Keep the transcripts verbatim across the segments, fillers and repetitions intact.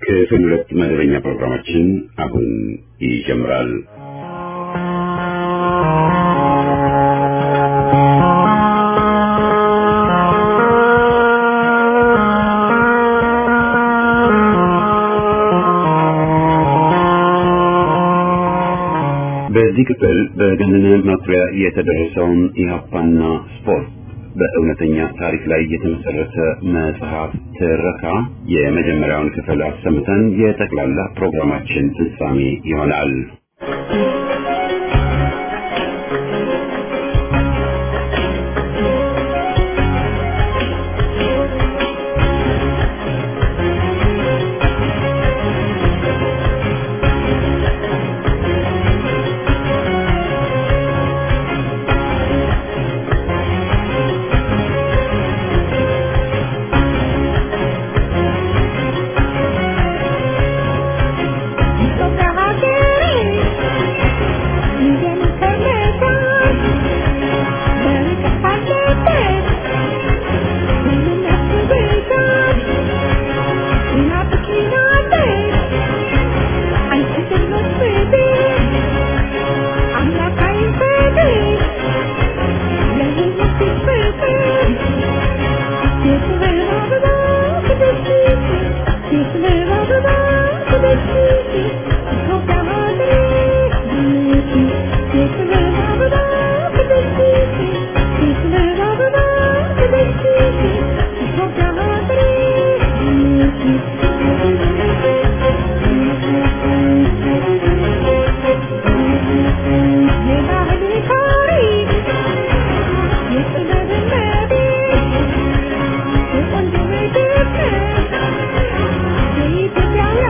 ክፍል ሁለት መደበኛ ፕሮግራማችን አሁን ይጀምራል። በዚህ ክፍል በገነነ መኩሪያ የተደረሰውን ኢህአፓና ስፖርት በእውነተኛ ታሪክ ላይ የተመሰረተ መጽሐፍ ትረካ የመጀመሪያውን ክፍል አሰምተን የጠቅላላ ፕሮግራማችን ፍጻሜ ይሆናል። Yeah.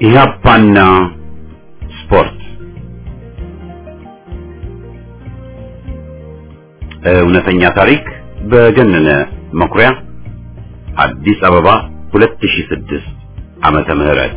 ኢህአፓና ስፖርት እውነተኛ ታሪክ በገነነ መኩሪያ አዲስ አበባ ሁለት ሺህ ስድስት ዓመተ ምህረት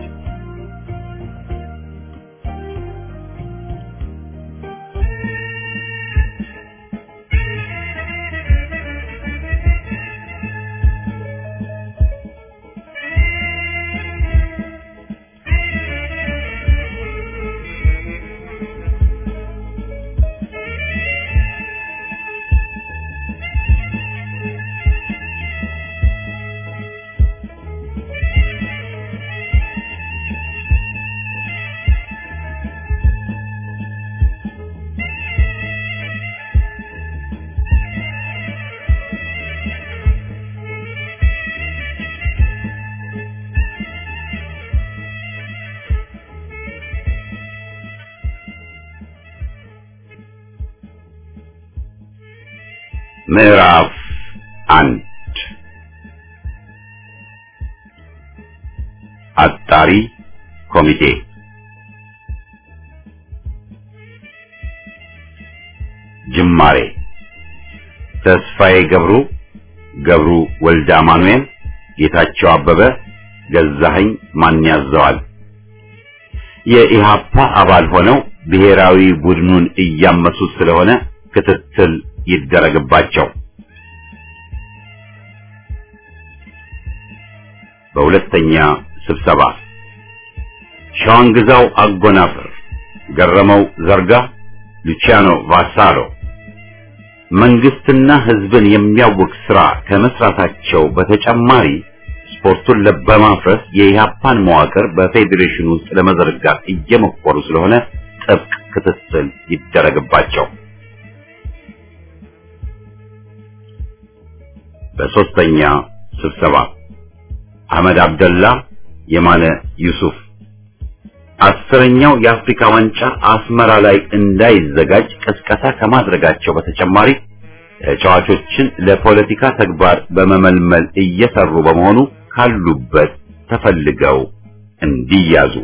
ምዕራፍ አንድ አጣሪ ኮሚቴ ጅማሬ ተስፋዬ ገብሩ ገብሩ ወልደ አማኑኤል ጌታቸው አበበ ገዛኸኝ ማን ያዘዋል የኢሃፓ አባል ሆነው ብሔራዊ ቡድኑን እያመሱ ስለሆነ ክትትል ይደረግባቸው። በሁለተኛ ስብሰባ ሻንግዛው አጎናፍር፣ ገረመው ዘርጋ፣ ሉቺያኖ ቫሳሎ መንግስትና ህዝብን የሚያውክ ስራ ከመስራታቸው በተጨማሪ ስፖርቱን ለማፍረስ የኢሃፓን መዋቅር በፌዴሬሽኑ ውስጥ ለመዘርጋት እየሞከሩ ስለሆነ ጥብቅ ክትትል ይደረግባቸው። በሶስተኛ ስብሰባ አህመድ አብደላ፣ የማነ ዩሱፍ አስረኛው የአፍሪካ ዋንጫ አስመራ ላይ እንዳይዘጋጅ ቅስቀሳ ከማድረጋቸው በተጨማሪ ተጫዋቾችን ለፖለቲካ ተግባር በመመልመል እየሰሩ በመሆኑ ካሉበት ተፈልገው እንዲያዙ።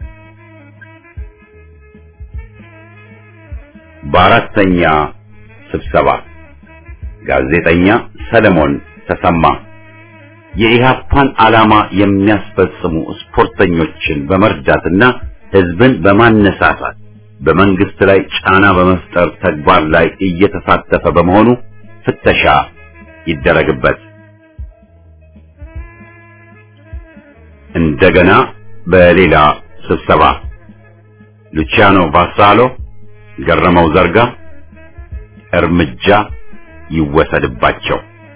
በአራተኛ ስብሰባ ጋዜጠኛ ሰለሞን ተሰማ የኢሃፓን ዓላማ የሚያስፈጽሙ ስፖርተኞችን በመርዳትና ህዝብን በማነሳሳት በመንግስት ላይ ጫና በመፍጠር ተግባር ላይ እየተሳተፈ በመሆኑ ፍተሻ ይደረግበት። እንደገና በሌላ ስብሰባ ሉቺያኖ ቫሳሎ፣ ገረመው ዘርጋ እርምጃ ይወሰድባቸው።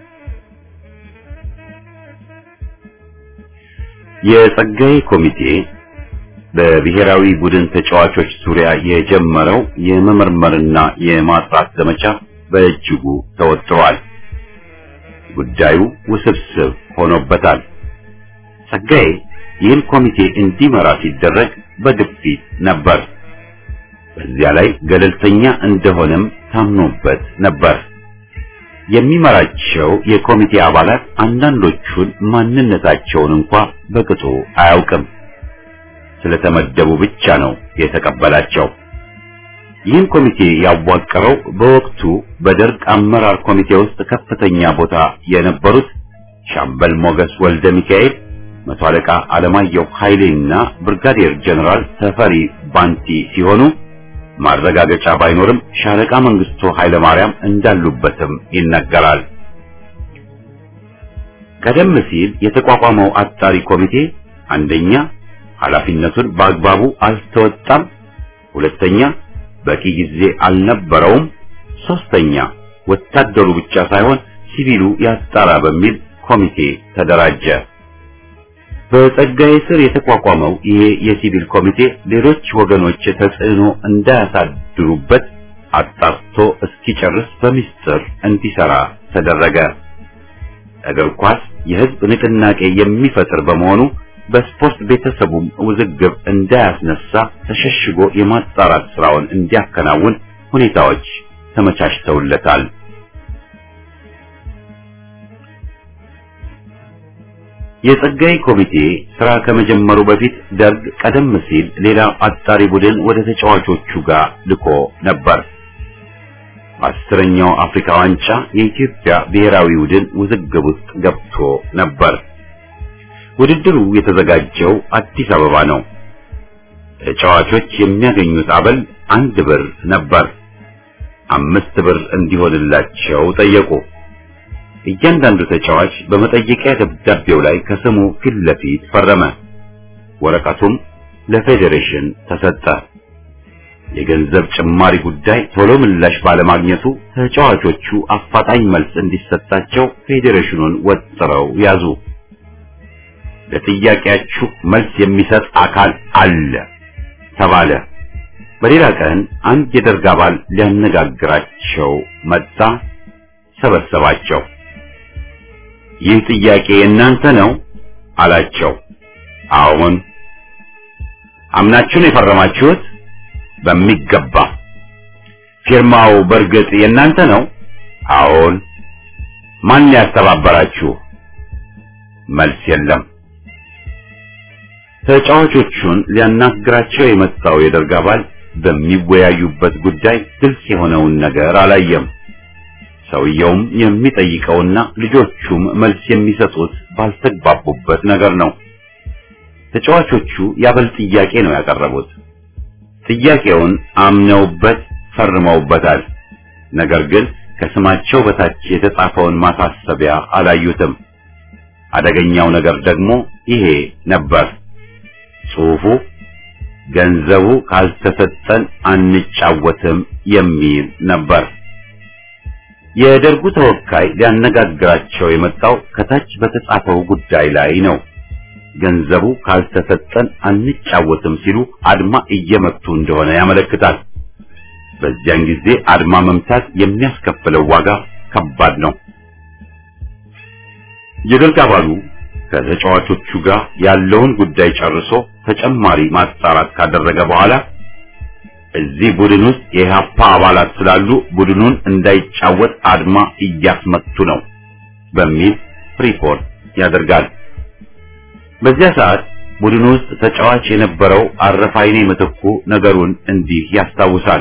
የጸጋዬ ኮሚቴ በብሔራዊ ቡድን ተጫዋቾች ዙሪያ የጀመረው የመመርመርና የማጥራት ዘመቻ በእጅጉ ተወጥሯል። ጉዳዩ ውስብስብ ሆኖበታል። ጸጋዬ ይህን ኮሚቴ እንዲመራ ሲደረግ በግፊት ነበር። በዚያ ላይ ገለልተኛ እንደሆነም ታምኖበት ነበር። የሚመራቸው የኮሚቴ አባላት አንዳንዶቹን ማንነታቸውን እንኳን በቅጡ አያውቅም። ስለተመደቡ ብቻ ነው የተቀበላቸው። ይህን ኮሚቴ ያዋቀረው በወቅቱ በደርግ አመራር ኮሚቴ ውስጥ ከፍተኛ ቦታ የነበሩት ሻምበል ሞገስ ወልደ ሚካኤል፣ መቶ አለቃ አለማየሁ ኃይሌና ብርጋዴር ጀነራል ተፈሪ ባንቲ ሲሆኑ ማረጋገጫ ባይኖርም ሻለቃ መንግስቱ ኃይለ ማርያም እንዳሉበትም ይነገራል። ቀደም ሲል የተቋቋመው አጣሪ ኮሚቴ አንደኛ ኃላፊነቱን በአግባቡ አልተወጣም፣ ሁለተኛ በቂ ጊዜ አልነበረውም፣ ሶስተኛ ወታደሩ ብቻ ሳይሆን ሲቪሉ ያጣራ በሚል ኮሚቴ ተደራጀ። በጸጋዬ ስር የተቋቋመው ይሄ የሲቪል ኮሚቴ ሌሎች ወገኖች ተጽዕኖ እንዳያሳድሩበት አጣርቶ እስኪጨርስ በሚስጥር እንዲሰራ ተደረገ። እግር ኳስ የህዝብ ንቅናቄ የሚፈጥር በመሆኑ በስፖርት ቤተሰቡም ውዝግብ እንዳያስነሳ ተሸሽጎ የማጣራት ስራውን እንዲያከናውን ሁኔታዎች ተመቻችተውለታል። የጸጋይ ኮሚቴ ስራ ከመጀመሩ በፊት ደርግ ቀደም ሲል ሌላ አጣሪ ቡድን ወደ ተጫዋቾቹ ጋር ልኮ ነበር። አስረኛው አፍሪካ ዋንጫ የኢትዮጵያ ብሔራዊ ቡድን ውዝግብ ውስጥ ገብቶ ነበር። ውድድሩ የተዘጋጀው አዲስ አበባ ነው። ተጫዋቾች የሚያገኙት አበል አንድ ብር ነበር። አምስት ብር እንዲሆንላቸው ጠየቁ። እያንዳንዱ ተጫዋች በመጠየቂያ ደብዳቤው ላይ ከስሙ ፊት ለፊት ፈረመ። ወረቀቱም ለፌዴሬሽን ተሰጠ። የገንዘብ ጭማሪ ጉዳይ ቶሎ ምላሽ ባለማግኘቱ ተጫዋቾቹ አፋጣኝ መልስ እንዲሰጣቸው ፌዴሬሽኑን ወጥረው ያዙ። ለጥያቄያችሁ መልስ የሚሰጥ አካል አለ ተባለ። በሌላ ቀን አንድ የደርግ አባል ሊያነጋግራቸው መጣ። ሰበሰባቸው። ይህ ጥያቄ እናንተ ነው አላቸው። አዎን። አምናችሁ ነው የፈረማችሁት? በሚገባ። ፊርማው በርግጥ የእናንተ ነው? አዎን። ማን ያስተባበራችሁ? መልስ የለም። ተጫዋቾቹን ሊያናግራቸው የመጣው የደርግ አባል በሚወያዩበት ጉዳይ ግልጽ የሆነውን ነገር አላየም። ሰውየውም የሚጠይቀውና ልጆቹም መልስ የሚሰጡት ባልተግባቡበት ነገር ነው። ተጫዋቾቹ ያበል ጥያቄ ነው ያቀረቡት። ጥያቄውን አምነውበት ፈርመውበታል። ነገር ግን ከስማቸው በታች የተጻፈውን ማሳሰቢያ አላዩትም። አደገኛው ነገር ደግሞ ይሄ ነበር። ጽሑፉ ገንዘቡ ካልተሰጠን አንጫወትም የሚል ነበር። የደርጉ ተወካይ ሊያነጋግራቸው የመጣው ከታች በተጻፈው ጉዳይ ላይ ነው። ገንዘቡ ካልተሰጠን አንጫወትም ሲሉ አድማ እየመቱ እንደሆነ ያመለክታል። በዚያን ጊዜ አድማ መምታት የሚያስከፍለው ዋጋ ከባድ ነው። የደርግ አባሉ ከተጫዋቾቹ ጋር ያለውን ጉዳይ ጨርሶ ተጨማሪ ማጣራት ካደረገ በኋላ እዚህ ቡድን ውስጥ የኢህአፓ አባላት ስላሉ ቡድኑን እንዳይጫወት አድማ እያስመቱ ነው በሚል ሪፖርት ያደርጋል። በዚያ ሰዓት ቡድኑ ውስጥ ተጫዋች የነበረው አረፋይኔ ምትኩ ነገሩን እንዲህ ያስታውሳል።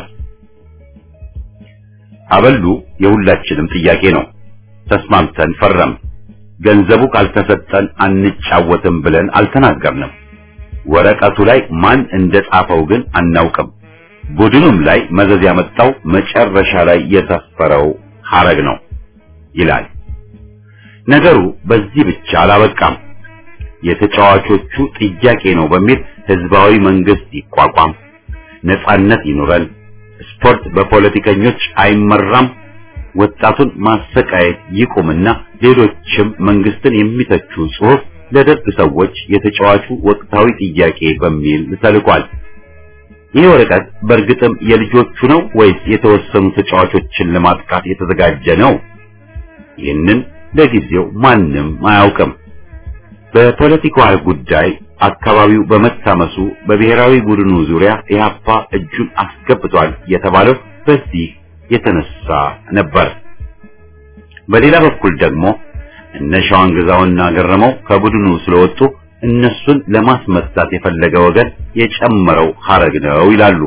አበሉ የሁላችንም ጥያቄ ነው። ተስማምተን ፈረም። ገንዘቡ ካልተሰጠን አንጫወትም ብለን አልተናገርንም። ወረቀቱ ላይ ማን እንደጻፈው ግን አናውቅም። ቡድኑም ላይ መዘዝ ያመጣው መጨረሻ ላይ የተፈረው ሐረግ ነው ይላል። ነገሩ በዚህ ብቻ አላበቃም። የተጫዋቾቹ ጥያቄ ነው በሚል ህዝባዊ መንግስት ይቋቋም፣ ነጻነት ይኑረን፣ ስፖርት በፖለቲከኞች አይመራም፣ ወጣቱን ማሰቃየት ይቁምና ሌሎችም መንግስትን የሚተቹ ጽሑፍ ለደርግ ሰዎች የተጫዋቹ ወቅታዊ ጥያቄ በሚል ተልኳል። ይህ ወረቀት በእርግጥም የልጆቹ ነው ወይስ የተወሰኑ ተጫዋቾችን ለማጥቃት የተዘጋጀ ነው? ይህንን ለጊዜው ማንም አያውቅም። በፖለቲካዊ ጉዳይ አካባቢው በመታመሱ በብሔራዊ ቡድኑ ዙሪያ ኢህአፓ እጁን አስገብቷል የተባለው በዚህ የተነሳ ነበር። በሌላ በኩል ደግሞ እነ ሸዋንግዛውና ገረመው ከቡድኑ ስለወጡ እነሱን ለማስመታት የፈለገ ወገን የጨመረው ሐረግ ነው ይላሉ።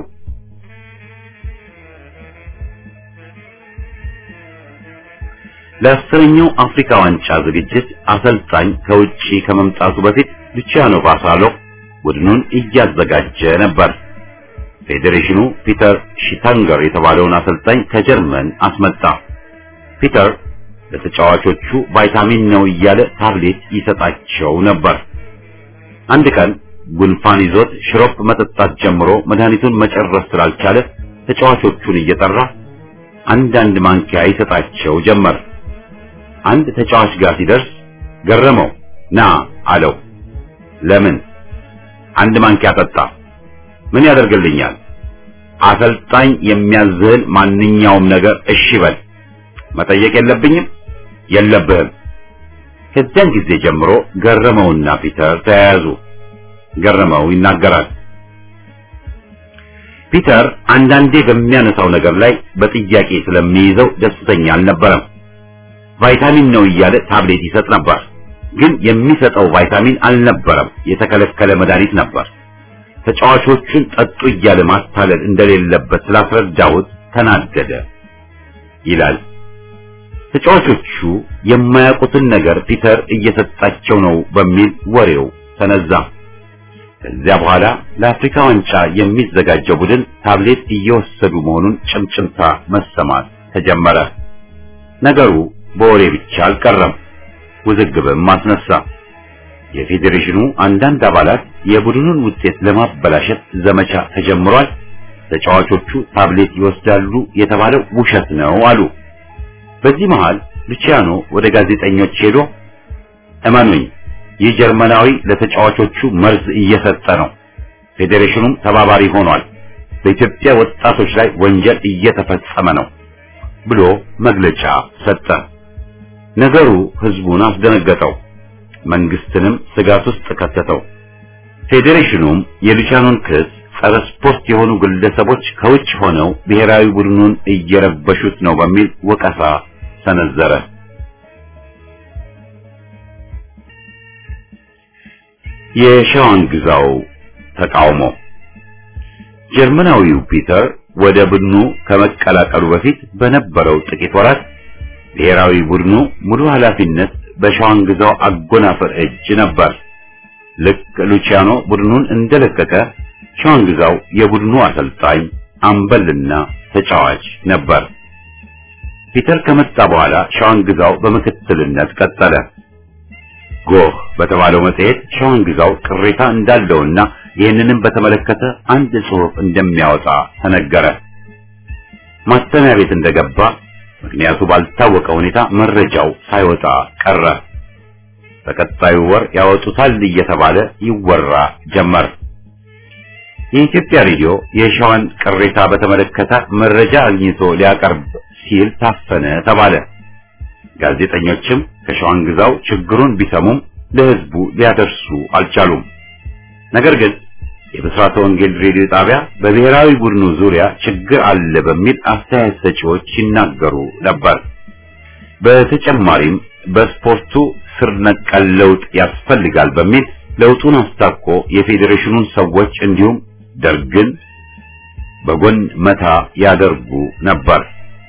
ለአስረኛው አፍሪካ ዋንጫ ዝግጅት አሰልጣኝ ከውጪ ከመምጣቱ በፊት ሉቺያኖ ባሳሎ ቡድኑን እያዘጋጀ ነበር። ፌዴሬሽኑ ፒተር ሺታንገር የተባለውን አሰልጣኝ ከጀርመን አስመጣ። ፒተር ለተጫዋቾቹ ቫይታሚን ነው እያለ ታብሌት ይሰጣቸው ነበር። አንድ ቀን ጉንፋን ይዞት ሽሮፕ መጠጣት ጀምሮ መድኃኒቱን መጨረስ ስላልቻለ ተጫዋቾቹን እየጠራ አንዳንድ ማንኪያ ይሰጣቸው ጀመር። አንድ ተጫዋች ጋር ሲደርስ ገረመው ና አለው። ለምን? አንድ ማንኪያ ጠጣ። ምን ያደርግልኛል? አሰልጣኝ የሚያዝህን ማንኛውም ነገር እሺ በል። መጠየቅ የለብኝም? የለብህም። ከዚያን ጊዜ ጀምሮ ገረመውና ፒተር ተያያዙ። ገረመው ይናገራል። ፒተር አንዳንዴ በሚያነሳው ነገር ላይ በጥያቄ ስለሚይዘው ደስተኛ አልነበረም። ቫይታሚን ነው እያለ ታብሌት ይሰጥ ነበር። ግን የሚሰጠው ቫይታሚን አልነበረም፣ የተከለከለ መድኃኒት ነበር። ተጫዋቾቹን ጠጡ እያለ ማታለል እንደሌለበት ስላስረዳሁት ተናደደ ይላል። ተጫዋቾቹ የማያውቁትን ነገር ፒተር እየሰጣቸው ነው በሚል ወሬው ተነዛ። ከዚያ በኋላ ለአፍሪካ ዋንጫ የሚዘጋጀው ቡድን ታብሌት እየወሰዱ መሆኑን ጭምጭምታ መሰማት ተጀመረ። ነገሩ በወሬ ብቻ አልቀረም፣ ውዝግብም ማስነሳ። የፌዴሬሽኑ አንዳንድ አባላት የቡድኑን ውጤት ለማበላሸት ዘመቻ ተጀምሯል፣ ተጫዋቾቹ ታብሌት ይወስዳሉ የተባለው ውሸት ነው አሉ። በዚህ መሃል ሉቺያኖ ወደ ጋዜጠኞች ሄዶ እመኑኝ፣ ይህ ጀርመናዊ ለተጫዋቾቹ መርዝ እየሰጠ ነው፣ ፌዴሬሽኑም ተባባሪ ሆኗል፣ በኢትዮጵያ ወጣቶች ላይ ወንጀል እየተፈጸመ ነው ብሎ መግለጫ ሰጠ። ነገሩ ህዝቡን አስደነገጠው፣ መንግስትንም ስጋት ውስጥ ከተተው። ፌዴሬሽኑም የሉቺያኖን ክስ ጸረ ስፖርት የሆኑ ግለሰቦች ከውጭ ሆነው ብሔራዊ ቡድኑን እየረበሹት ነው በሚል ወቀሳ ሰነዘረ። የሻዋን ግዛው ተቃውሞ። ጀርመናዊው ፒተር ወደ ቡድኑ ከመቀላቀሉ በፊት በነበረው ጥቂት ወራት ብሔራዊ ቡድኑ ሙሉ ኃላፊነት በሻዋን ግዛው አጎናፍር እጅ ነበር። ልክ ሉቺያኖ ቡድኑን እንደለቀቀ ሻዋን ግዛው የቡድኑ አሰልጣኝ፣ አምበልና ተጫዋች ነበር። ፒተር ከመጣ በኋላ ሻዋን ግዛው በምክትልነት ቀጠለ። ጎህ በተባለው መጽሔት ሻዋን ግዛው ቅሬታ እንዳለውና ይህንንም በተመለከተ አንድ ጽሑፍ እንደሚያወጣ ተነገረ። ማተሚያ ቤት እንደገባ ምክንያቱ ባልታወቀ ሁኔታ መረጃው ሳይወጣ ቀረ። በቀጣዩ ወር ያወጡታል እየተባለ ይወራ ጀመር። የኢትዮጵያ ሬዲዮ የሻዋን ቅሬታ በተመለከተ መረጃ አግኝቶ ሊያቀርብ ሲል ታፈነ ተባለ። ጋዜጠኞችም ከሻዋን ግዛው ችግሩን ቢሰሙም ለህዝቡ ሊያደርሱ አልቻሉም። ነገር ግን የብስራተ ወንጌል ሬዲዮ ጣቢያ በብሔራዊ ቡድኑ ዙሪያ ችግር አለ በሚል አስተያየት ሰጪዎች ሲናገሩ ነበር። በተጨማሪም በስፖርቱ ስር ነቀል ለውጥ ያስፈልጋል በሚል ለውጡን አስታኮ የፌዴሬሽኑን ሰዎች እንዲሁም ደርግን በጎን መታ ያደርጉ ነበር።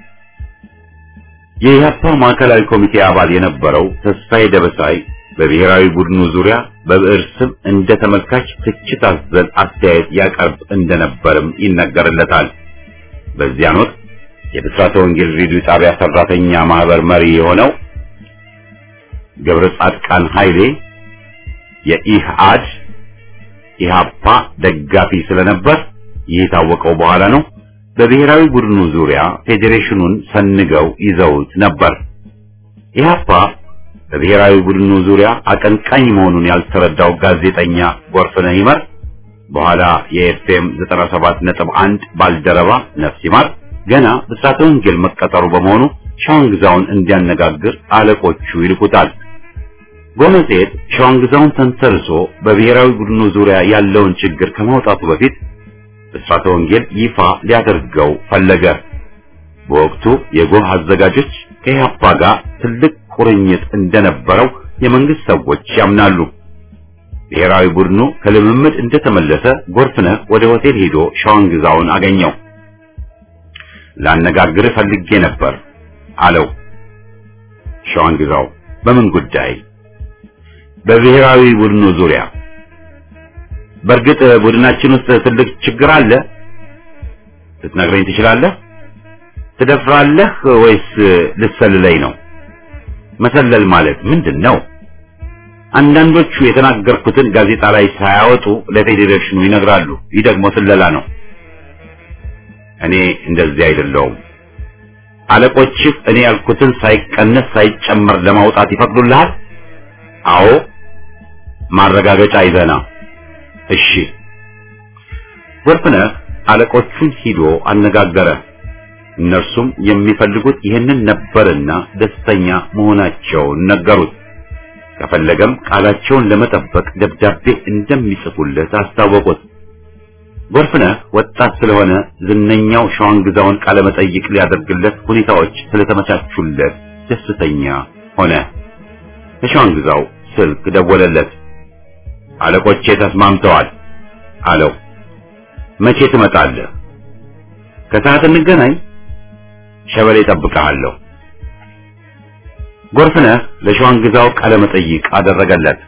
የኢህአፓ ማዕከላዊ ኮሚቴ አባል የነበረው ተስፋዬ ደበሳይ በብሔራዊ ቡድኑ ዙሪያ በብዕር ስም እንደ ተመልካች ትችት አዘል አስተያየት ያቀርብ እንደነበርም ይነገርለታል። በዚያን ወቅት የብስራተ ወንጌል ሬዲዮ ጣቢያ ሰራተኛ ማህበር መሪ የሆነው ገብረ ጻድቃን ኃይሌ የኢህአድ ኢህአፓ ደጋፊ ስለነበር ይህ የታወቀው በኋላ ነው። በብሔራዊ ቡድኑ ዙሪያ ፌዴሬሽኑን ሰንገው ይዘውት ነበር። ኢህአፓ በብሔራዊ ቡድኑ ዙሪያ አቀንቃኝ መሆኑን ያልተረዳው ጋዜጠኛ ጎርፍነህ ይመር በኋላ የኤፍኤም ዘጠና ሰባት ነጥብ አንድ ባልደረባ ነፍስ ይማር ገና ብስራተ ወንጌል መቀጠሩ በመሆኑ ሻዋን ግዛውን እንዲያነጋግር አለቆቹ ይልኩታል። ጎመዜት ሻዋን ግዛውን ተንተርሶ በብሔራዊ ቡድኑ ዙሪያ ያለውን ችግር ከማውጣቱ በፊት ብስራተ ወንጌል ይፋ ሊያደርገው ፈለገ። በወቅቱ የጎህ አዘጋጆች ከኢህአፓ ጋር ትልቅ ቁርኝት እንደነበረው የመንግስት ሰዎች ያምናሉ። ብሔራዊ ቡድኑ ከልምምድ እንደተመለሰ ጎርፍነህ ወደ ሆቴል ሄዶ ሻዋን ግዛውን አገኘው። ላነጋግርህ ፈልጌ ነበር አለው። ሻዋን ግዛው በምን ጉዳይ? በብሔራዊ ቡድኑ ዙሪያ። በእርግጥ ቡድናችን ውስጥ ትልቅ ችግር አለ፣ ልትነግረኝ ትችላለህ? ትደፍራለህ ወይስ ልትሰልለኝ ነው? መሰለል ማለት ምንድን ነው? አንዳንዶቹ የተናገርኩትን ጋዜጣ ላይ ሳያወጡ ለፌዴሬሽኑ ይነግራሉ። ይህ ደግሞ ስለላ ነው። እኔ እንደዚህ አይደለሁም። አለቆችህ እኔ ያልኩትን ሳይቀነስ ሳይጨመር ለማውጣት ይፈቅዱልሃል? አዎ። ማረጋገጫ ይዘና። እሺ። ጎርፍነህ አለቆቹን ሂዶ አነጋገረ። እነርሱም የሚፈልጉት ይህንን ነበርና ደስተኛ መሆናቸውን ነገሩት። ከፈለገም ቃላቸውን ለመጠበቅ ደብዳቤ እንደሚጽፉለት አስታወቁት። ጎርፍነህ ወጣት ስለሆነ ዝነኛው ሻዋን ግዛውን ቃለ መጠይቅ ሊያደርግለት ሁኔታዎች ስለተመቻቹለት ደስተኛ ሆነ። ከሻዋን ግዛው ስልክ ደወለለት። አለቆቼ ተስማምተዋል አለው። መቼ ትመጣለህ? ከሰዓት እንገናኝ። ሸበሌ እጠብቅሃለሁ። ጎርፍነህ ለሸዋንግዛው ቃለ መጠይቅ አደረገለት።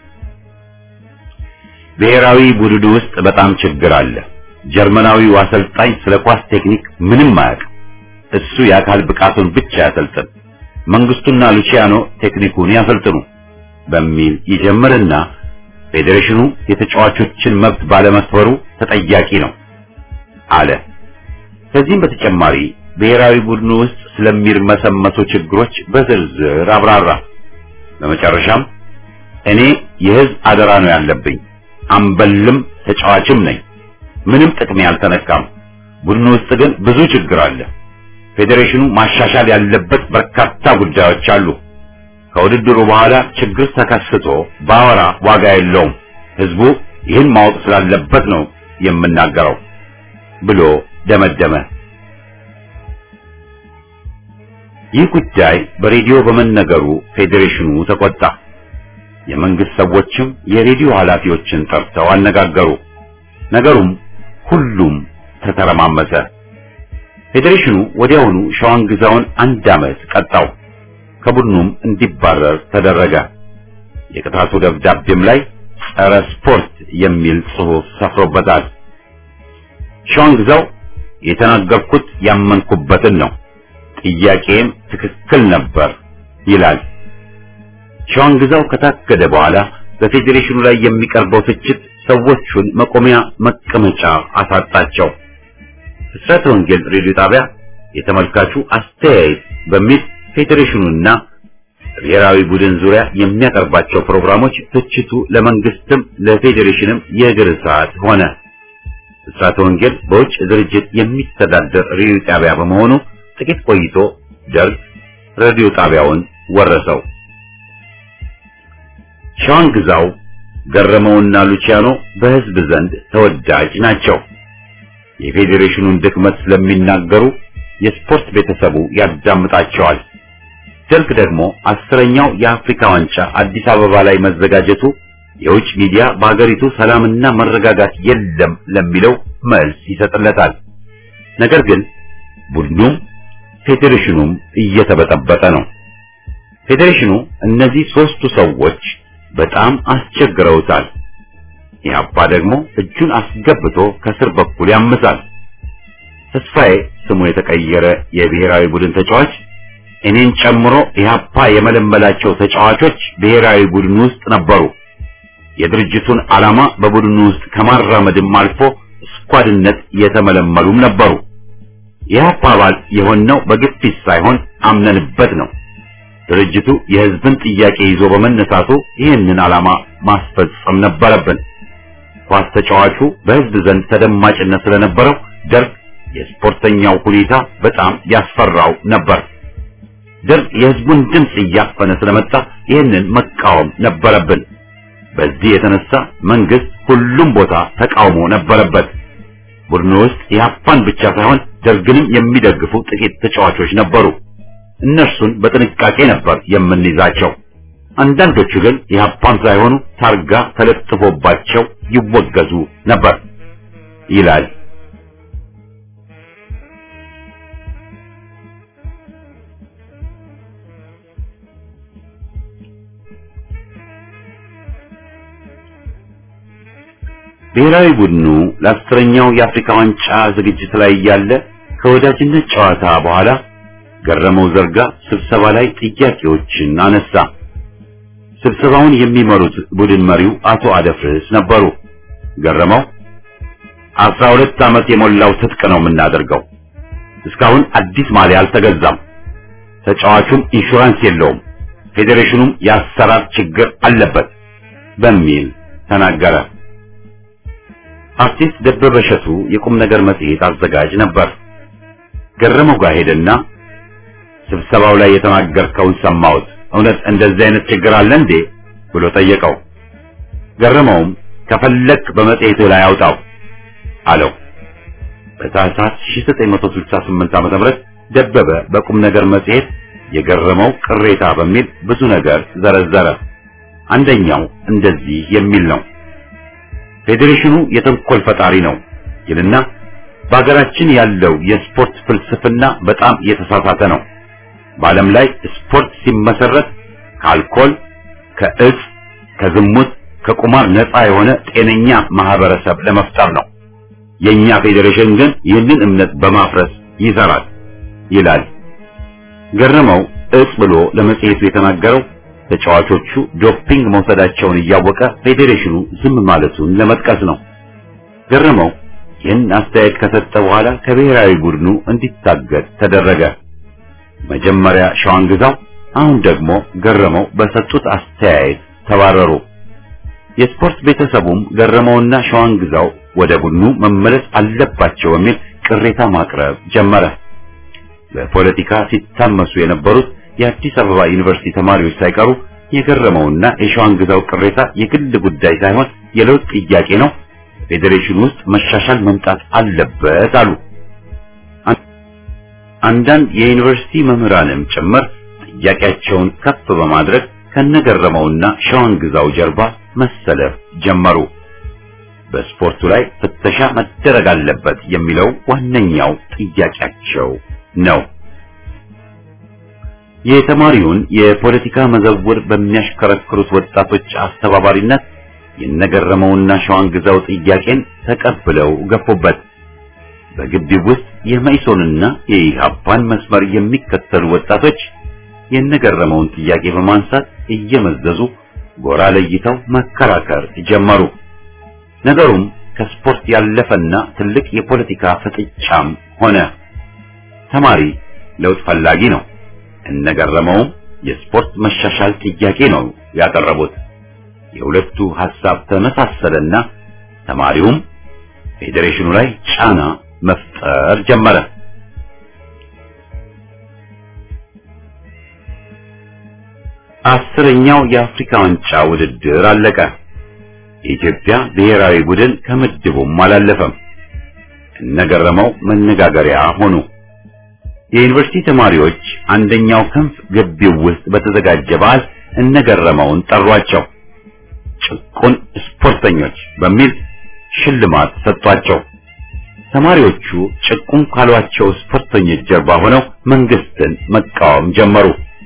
ብሔራዊ ቡድኑ ውስጥ በጣም ችግር አለ። ጀርመናዊው አሰልጣኝ ስለ ኳስ ቴክኒክ ምንም አያውቅ። እሱ የአካል ብቃቱን ብቻ ያሰልጥን፣ መንግስቱና ሉቺያኖ ቴክኒኩን ያሰልጥኑ በሚል ይጀምርና ፌዴሬሽኑ የተጫዋቾችን መብት ባለመስፈሩ ተጠያቂ ነው አለ። ከዚህም በተጨማሪ ብሔራዊ ቡድኑ ውስጥ ስለሚርመሰመሱ ችግሮች በዝርዝር አብራራ። በመጨረሻም እኔ የህዝብ አደራ ነው ያለብኝ፣ አምበልም ተጫዋችም ነኝ፣ ምንም ጥቅሜ አልተነካም። ቡድኑ ውስጥ ግን ብዙ ችግር አለ። ፌዴሬሽኑ ማሻሻል ያለበት በርካታ ጉዳዮች አሉ። ከውድድሩ በኋላ ችግር ተከስቶ ባወራ ዋጋ የለውም። ህዝቡ ይህን ማወቅ ስላለበት ነው የምናገረው ብሎ ደመደመ። ይህ ጉዳይ በሬዲዮ በመነገሩ ፌዴሬሽኑ ተቆጣ። የመንግስት ሰዎችም የሬዲዮ ኃላፊዎችን ጠርተው አነጋገሩ። ነገሩም ሁሉም ተተረማመሰ። ፌዴሬሽኑ ወዲያውኑ ሸዋንግዛውን አንድ ዓመት ቀጣው። ከቡድኑም እንዲባረር ተደረገ። የቅጣቱ ደብዳቤም ላይ ጸረ ስፖርት የሚል ጽሑፍ ሰፍሮበታል። ሸዋንግዛው የተናገርኩት ያመንኩበትን ነው፣ ጥያቄም ትክክል ነበር ይላል። ሸዋንግዛው ከታገደ በኋላ በፌዴሬሽኑ ላይ የሚቀርበው ትችት ሰዎቹን መቆሚያ መቀመጫ አሳጣቸው። ብስራተ ወንጌል ሬዲዮ ጣቢያ የተመልካቹ አስተያየት በሚል ፌዴሬሽኑና ብሔራዊ ቡድን ዙሪያ የሚያቀርባቸው ፕሮግራሞች ትችቱ ለመንግስትም ለፌዴሬሽንም የእግር እሳት ሆነ። ብስራተ ወንጌል በውጭ ድርጅት የሚተዳደር ሬዲዮ ጣቢያ በመሆኑ ጥቂት ቆይቶ ደርግ ሬዲዮ ጣቢያውን ወረሰው። ሸዋንግዛው፣ ገረመውና ሉቺያኖ በህዝብ ዘንድ ተወዳጅ ናቸው። የፌዴሬሽኑን ድክመት ስለሚናገሩ የስፖርት ቤተሰቡ ያዳምጣቸዋል። ደርግ ደግሞ አስረኛው የአፍሪካ ዋንጫ አዲስ አበባ ላይ መዘጋጀቱ የውጭ ሚዲያ በአገሪቱ ሰላምና መረጋጋት የለም ለሚለው መልስ ይሰጥለታል። ነገር ግን ቡድኑም ፌዴሬሽኑም እየተበጠበጠ ነው። ፌዴሬሽኑ እነዚህ ሶስቱ ሰዎች በጣም አስቸግረውታል። ኢህአፓ ደግሞ እጁን አስገብቶ ከስር በኩል ያምሳል። ተስፋዬ ስሙ የተቀየረ የብሔራዊ ቡድን ተጫዋች እኔን ጨምሮ ኢህአፓ የመለመላቸው ተጫዋቾች ብሔራዊ ቡድን ውስጥ ነበሩ። የድርጅቱን ዓላማ በቡድኑ ውስጥ ከማራመድም አልፎ ስኳድነት የተመለመሉም ነበሩ። የኢህአፓ አባል የሆነው በግፊት ሳይሆን አምነንበት ነው። ድርጅቱ የህዝብን ጥያቄ ይዞ በመነሳቱ ይህንን ዓላማ ማስፈጸም ነበረብን። ኳስ ተጫዋቹ በህዝብ ዘንድ ተደማጭነት ስለነበረው ደርግ የስፖርተኛው ሁኔታ በጣም ያስፈራው ነበር። ደርግ የህዝቡን ድምጽ እያፈነ ስለመጣ ይህንን መቃወም ነበረብን። በዚህ የተነሳ መንግስት ሁሉም ቦታ ተቃውሞ ነበረበት። ቡድኑ ውስጥ ኢህአፓን ብቻ ሳይሆን ደርግንም የሚደግፉ ጥቂት ተጫዋቾች ነበሩ። እነርሱን በጥንቃቄ ነበር የምንይዛቸው። አንዳንዶቹ ግን ኢህአፓን ሳይሆኑ ታርጋ ተለጥፎባቸው ይወገዙ ነበር ይላል። ብሔራዊ ቡድኑ ለአስረኛው የአፍሪካ ዋንጫ ዝግጅት ላይ ያለ ከወዳጅነት ጨዋታ በኋላ ገረመው ዘርጋ ስብሰባ ላይ ጥያቄዎችን አነሳ። ስብሰባውን የሚመሩት ቡድን መሪው አቶ አደፍርስ ነበሩ። ገረመው አስራ ሁለት ዓመት የሞላው ትጥቅ ነው የምናደርገው። እስካሁን አዲስ ማሊያ አልተገዛም። ተጫዋቹም ኢንሹራንስ የለውም። ፌዴሬሽኑም የአሰራር ችግር አለበት በሚል ተናገረ። አርቲስት ደበበ እሸቱ የቁም ነገር መጽሔት አዘጋጅ ነበር። ገረመው ጋር ሄደና ስብሰባው ላይ የተናገርከውን ሰማሁት፣ እውነት እንደዚህ አይነት ችግር አለ እንዴ ብሎ ጠየቀው። ገረመውም ከፈለክ በመጽሔቱ ላይ አውጣው አለው። በታህሳስ ሺህ ዘጠኝ መቶ ስልሳ ስምንት ዓመተ ምህረት ደበበ በቁም ነገር መጽሔት የገረመው ቅሬታ በሚል ብዙ ነገር ዘረዘረ። አንደኛው እንደዚህ የሚል ነው። ፌዴሬሽኑ የተንኮል ፈጣሪ ነው ይልና በአገራችን ያለው የስፖርት ፍልስፍና በጣም የተሳሳተ ነው። በዓለም ላይ ስፖርት ሲመሰረት ከአልኮል፣ ከእጽ፣ ከዝሙት፣ ከቁማር ነፃ የሆነ ጤነኛ ማህበረሰብ ለመፍጠር ነው። የኛ ፌዴሬሽን ግን ይህንን እምነት በማፍረስ ይሰራል ይላል። ገረመው እጽ ብሎ ለመጽሔቱ የተናገረው ተጫዋቾቹ ዶፒንግ መውሰዳቸውን እያወቀ ፌዴሬሽኑ ዝም ማለቱን ለመጥቀስ ነው። ገረመው ይህን አስተያየት ከሰጠ በኋላ ከብሔራዊ ቡድኑ እንዲታገድ ተደረገ። መጀመሪያ ሸዋን ግዛው፣ አሁን ደግሞ ገረመው በሰጡት አስተያየት ተባረሩ። የስፖርት ቤተሰቡም ገረመውና ሸዋን ግዛው ወደ ቡድኑ መመለስ አለባቸው በሚል ቅሬታ ማቅረብ ጀመረ። በፖለቲካ ሲታመሱ የነበሩት የአዲስ አበባ ዩኒቨርሲቲ ተማሪዎች ሳይቀሩ የገረመውና የሸዋን ግዛው ቅሬታ የግል ጉዳይ ሳይሆን የለውጥ ጥያቄ ነው፣ ፌዴሬሽኑ ውስጥ መሻሻል መምጣት አለበት አሉ። አንዳንድ የዩኒቨርሲቲ መምህራንም ጭምር ጥያቄያቸውን ከፍ በማድረግ ከነገረመውና ሸዋን ግዛው ጀርባ መሰለፍ ጀመሩ። በስፖርቱ ላይ ፍተሻ መደረግ አለበት የሚለው ዋነኛው ጥያቄያቸው ነው። የተማሪውን የፖለቲካ መዘውር በሚያሽከረክሩት ወጣቶች አስተባባሪነት የነገረመውና ሸዋን ግዛው ጥያቄን ተቀብለው ገፉበት። በግቢው ውስጥ የመኢሶንና የኢሃፓን መስመር የሚከተሉ ወጣቶች የነገረመውን ጥያቄ በማንሳት እየመዘዙ ጎራ ለይተው መከራከር ጀመሩ። ነገሩም ከስፖርት ያለፈና ትልቅ የፖለቲካ ፍጥጫም ሆነ። ተማሪ ለውጥ ፈላጊ ነው። እነገረመውም የስፖርት መሻሻል ጥያቄ ነው ያቀረቡት። የሁለቱ ሐሳብ ተመሳሰለና ተማሪውም ፌዴሬሽኑ ላይ ጫና መፍጠር ጀመረ። አስረኛው የአፍሪካ ዋንጫ ውድድር አለቀ። የኢትዮጵያ ብሔራዊ ቡድን ከምድቡም አላለፈም። እነገረመው መነጋገሪያ ሆኑ። የዩኒቨርሲቲ ተማሪዎች አንደኛው ክንፍ ግቢው ውስጥ በተዘጋጀ በዓል እነገረመውን ጠሯቸው። ጭቁን ስፖርተኞች በሚል ሽልማት ሰጧቸው። ተማሪዎቹ ጭቁን ካሏቸው ስፖርተኞች ጀርባ ሆነው መንግስትን መቃወም ጀመሩ።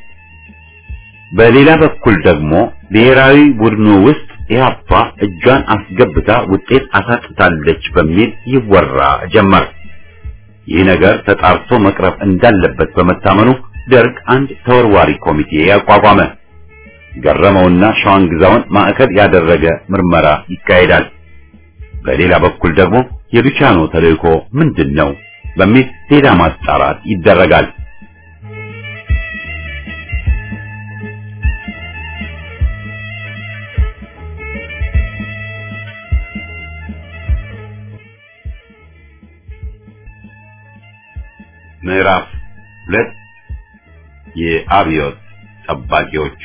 በሌላ በኩል ደግሞ ብሔራዊ ቡድኑ ውስጥ ኢህአፓ እጇን አስገብታ ውጤት አሳጥታለች በሚል ይወራ ጀመር። ይህ ነገር ተጣርቶ መቅረብ እንዳለበት በመታመኑ ደርግ አንድ ተወርዋሪ ኮሚቴ ያቋቋመ። ገረመውና ሸዋን ግዛውን ማዕከል ያደረገ ምርመራ ይካሄዳል። በሌላ በኩል ደግሞ የሉቻኖ ተልእኮ ምንድነው በሚል ሌላ ማጣራት ይደረጋል። ምዕራፍ ሁለት የአብዮት ጠባቂዎቹ።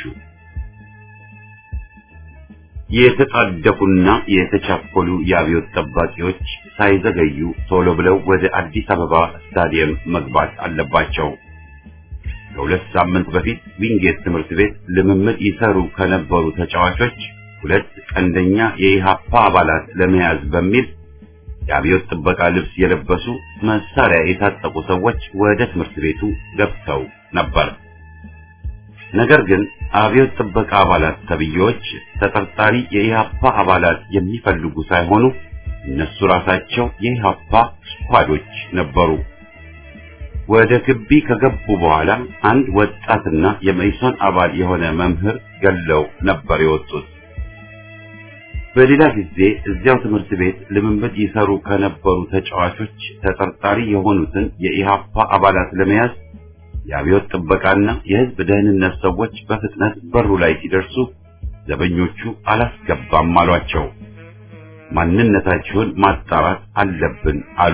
የተጣደፉና የተቻኮሉ የአብዮት ጠባቂዎች ሳይዘገዩ ቶሎ ብለው ወደ አዲስ አበባ ስታዲየም መግባት አለባቸው። ከሁለት ሳምንት በፊት ዊንጌት ትምህርት ቤት ልምምድ ይሰሩ ከነበሩ ተጫዋቾች ሁለት ቀንደኛ የኢሃፓ አባላት ለመያዝ በሚል የአብዮት ጥበቃ ልብስ የለበሱ መሳሪያ የታጠቁ ሰዎች ወደ ትምህርት ቤቱ ገብተው ነበር። ነገር ግን አብዮት ጥበቃ አባላት ተብዬዎች ተጠርጣሪ የኢሃፓ አባላት የሚፈልጉ ሳይሆኑ እነሱ ራሳቸው የኢሃፓ ስኳዶች ነበሩ። ወደ ግቢ ከገቡ በኋላ አንድ ወጣትና የመኢሶን አባል የሆነ መምህር ገለው ነበር የወጡት። በሌላ ጊዜ እዚያው ትምህርት ቤት ልምምድ ይሰሩ ከነበሩ ተጫዋቾች ተጠርጣሪ የሆኑትን የኢሃፓ አባላት ለመያዝ የአብዮት ጥበቃና የሕዝብ ደህንነት ሰዎች በፍጥነት በሩ ላይ ሲደርሱ ዘበኞቹ አላስገባም አሏቸው። ማንነታቸውን ማጣራት አለብን አሉ።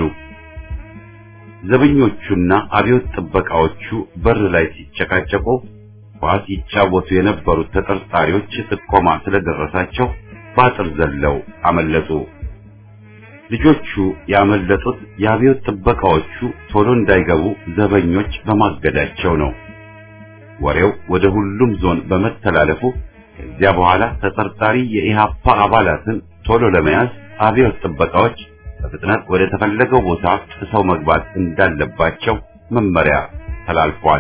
ዘበኞቹና አብዮት ጥበቃዎቹ በር ላይ ሲጨቃጨቁ ኳስ ይጫወቱ የነበሩት ተጠርጣሪዎች ጥቆማ ስለደረሳቸው ባጥር ዘለው አመለጡ። ልጆቹ ያመለጡት የአብዮት ጥበቃዎቹ ቶሎ እንዳይገቡ ዘበኞች በማገዳቸው ነው። ወሬው ወደ ሁሉም ዞን በመተላለፉ ከዚያ በኋላ ተጠርጣሪ የኢሃፓ አባላትን ቶሎ ለመያዝ አብዮት ጥበቃዎች በፍጥነት ወደ ተፈለገው ቦታ ጥሰው መግባት እንዳለባቸው መመሪያ ተላልፏል።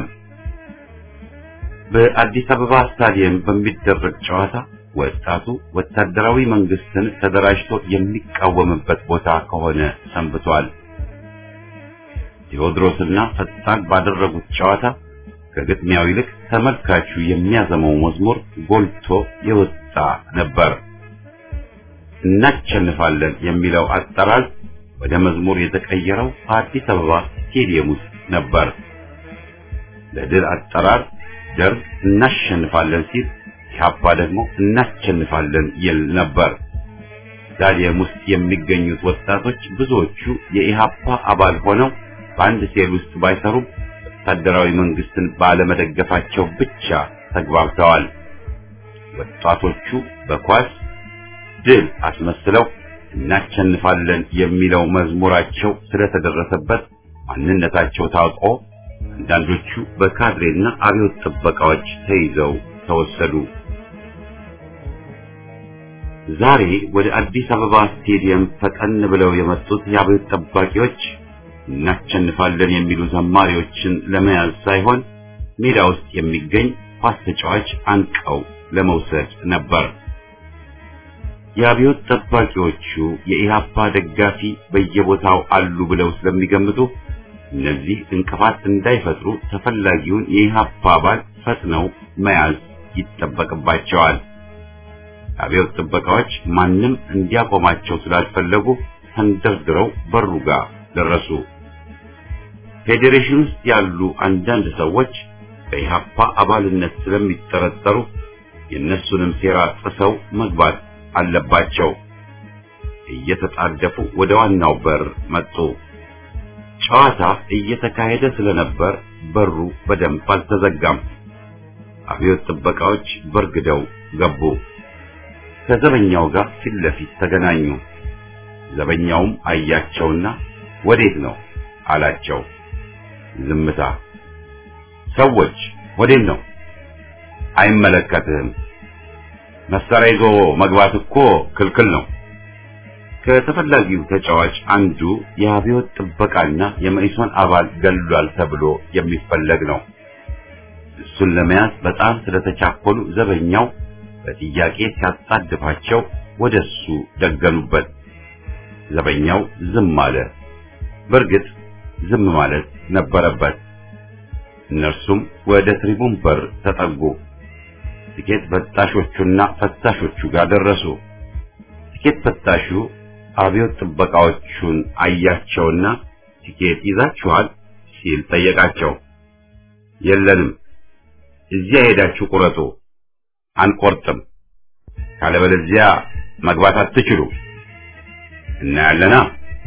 በአዲስ አበባ ስታዲየም በሚደረግ ጨዋታ ወጣቱ ወታደራዊ መንግስትን ተደራጅቶ የሚቃወምበት ቦታ ከሆነ ሰንብቷል። ቴዎድሮስና ፈጣን ባደረጉት ጨዋታ ከግጥሚያው ይልቅ ተመልካቹ የሚያዘመው መዝሙር ጎልቶ የወጣ ነበር። እናሸንፋለን የሚለው አጠራር ወደ መዝሙር የተቀየረው አዲስ አበባ ስቴዲየም ውስጥ ነበር። ለድል አጠራር ደርግ እናሸንፋለን ሲል ኢህአፓ ደግሞ እናሸንፋለን ይል ነበር። ስታዲየም ውስጥ የሚገኙት ወጣቶች ብዙዎቹ የኢህአፓ አባል ሆነው በአንድ ሴል ውስጥ ባይሰሩም ወታደራዊ መንግስትን ባለመደገፋቸው ብቻ ተግባብተዋል። ወጣቶቹ በኳስ ድል አስመስለው እናሸንፋለን የሚለው መዝሙራቸው ስለተደረሰበት ማንነታቸው ታውቆ አንዳንዶቹ በካድሬና አብዮት ጥበቃዎች ተይዘው ተወሰዱ። ዛሬ ወደ አዲስ አበባ ስቴዲየም ፈጠን ብለው የመጡት የአብዮት ጠባቂዎች እናሸንፋለን የሚሉ ዘማሪዎችን ለመያዝ ሳይሆን ሜዳ ውስጥ የሚገኝ ኳስ ተጫዋች አንቀው ለመውሰድ ነበር። የአብዮት ጠባቂዎቹ የኢሃፓ ደጋፊ በየቦታው አሉ ብለው ስለሚገምቱ እነዚህ እንቅፋት እንዳይፈጥሩ ተፈላጊውን የኢሃፓ አባል ፈጥነው መያዝ ይጠበቅባቸዋል። አብዮት ጥበቃዎች ማንም እንዲያቆማቸው ስላልፈለጉ ተንደርድረው በሩ ጋር ደረሱ። ፌዴሬሽን ውስጥ ያሉ አንዳንድ ሰዎች በኢሃፓ አባልነት ስለሚጠረጠሩ የእነሱንም ሴራ ጥሰው መግባት አለባቸው። እየተጣደፉ ወደ ዋናው በር መጡ። ጨዋታ እየተካሄደ ስለነበር በሩ በደንብ አልተዘጋም። አብዮት ጥበቃዎች በርግደው ገቡ። ከዘበኛው ጋር ፊት ለፊት ተገናኙ። ዘበኛውም አያቸውና ወዴት ነው አላቸው። ዝምታ። ሰዎች ወዴት ነው? አይመለከትህም። መሳሪያ ይዞ መግባት እኮ ክልክል ነው። ከተፈላጊው ተጫዋች አንዱ የአብዮት ጥበቃና የመኢሶን አባል ገሏል ተብሎ የሚፈለግ ነው። እሱን ለመያዝ በጣም ስለተቻኮሉ ዘበኛው በጥያቄ ሲያጣድፋቸው ወደሱ ደገኑበት። ዘበኛው ዝም አለ። በእርግጥ ዝም ማለት ነበረበት። እነርሱም ወደ ትሪቡን በር ተጠጉ። ቲኬት ፈታሾቹና ፈታሾቹ ጋር ደረሱ። ቲኬት ፈታሹ አብዮት ጥበቃዎቹን አያቸውና ቲኬት ይዛችኋል ሲል ጠየቃቸው። የለንም። እዚያ ሄዳችሁ ቁረጡ። አንቆርጥም። ካለበለዚያ መግባት አትችሉ። እናያለና።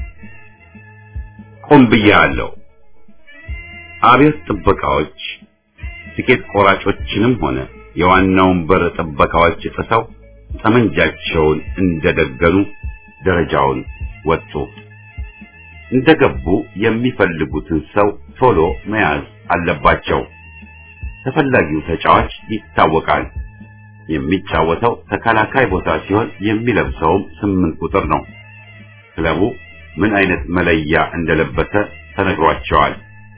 ቆም ብያለሁ። አብዮት ጥበቃዎች ቲኬት ቆራጮችንም ሆነ የዋናውን በር ጥበቃዎች ጥሰው ጠመንጃቸውን እንደደገኑ ደረጃውን ወጡ። እንደገቡ የሚፈልጉትን ሰው ቶሎ መያዝ አለባቸው። ተፈላጊው ተጫዋች ይታወቃል። የሚጫወተው ተከላካይ ቦታ ሲሆን የሚለብሰውም ስምንት ቁጥር ነው። ክለቡ ምን አይነት መለያ እንደለበሰ ተነግሯቸዋል።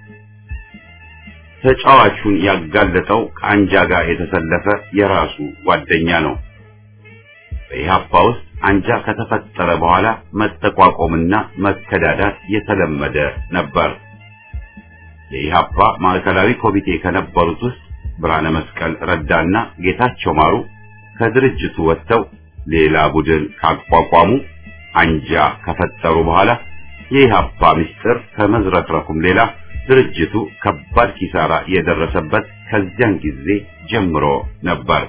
ተጫዋቹን ያጋለጠው ከአንጃ ጋር የተሰለፈ የራሱ ጓደኛ ነው። በኢሃፓ ውስጥ አንጃ ከተፈጠረ በኋላ መጠቋቆምና መከዳዳት የተለመደ ነበር። የኢሃፓ ማዕከላዊ ኮሚቴ ከነበሩት ውስጥ ብርሃነ መስቀል ረዳና ጌታቸው ማሩ ከድርጅቱ ወጥተው ሌላ ቡድን ካቋቋሙ አንጃ ከፈጠሩ በኋላ የኢሃፓ ምስጢር ከመዝረክረኩም ሌላ ድርጅቱ ከባድ ኪሳራ የደረሰበት ከዚያን ጊዜ ጀምሮ ነበር።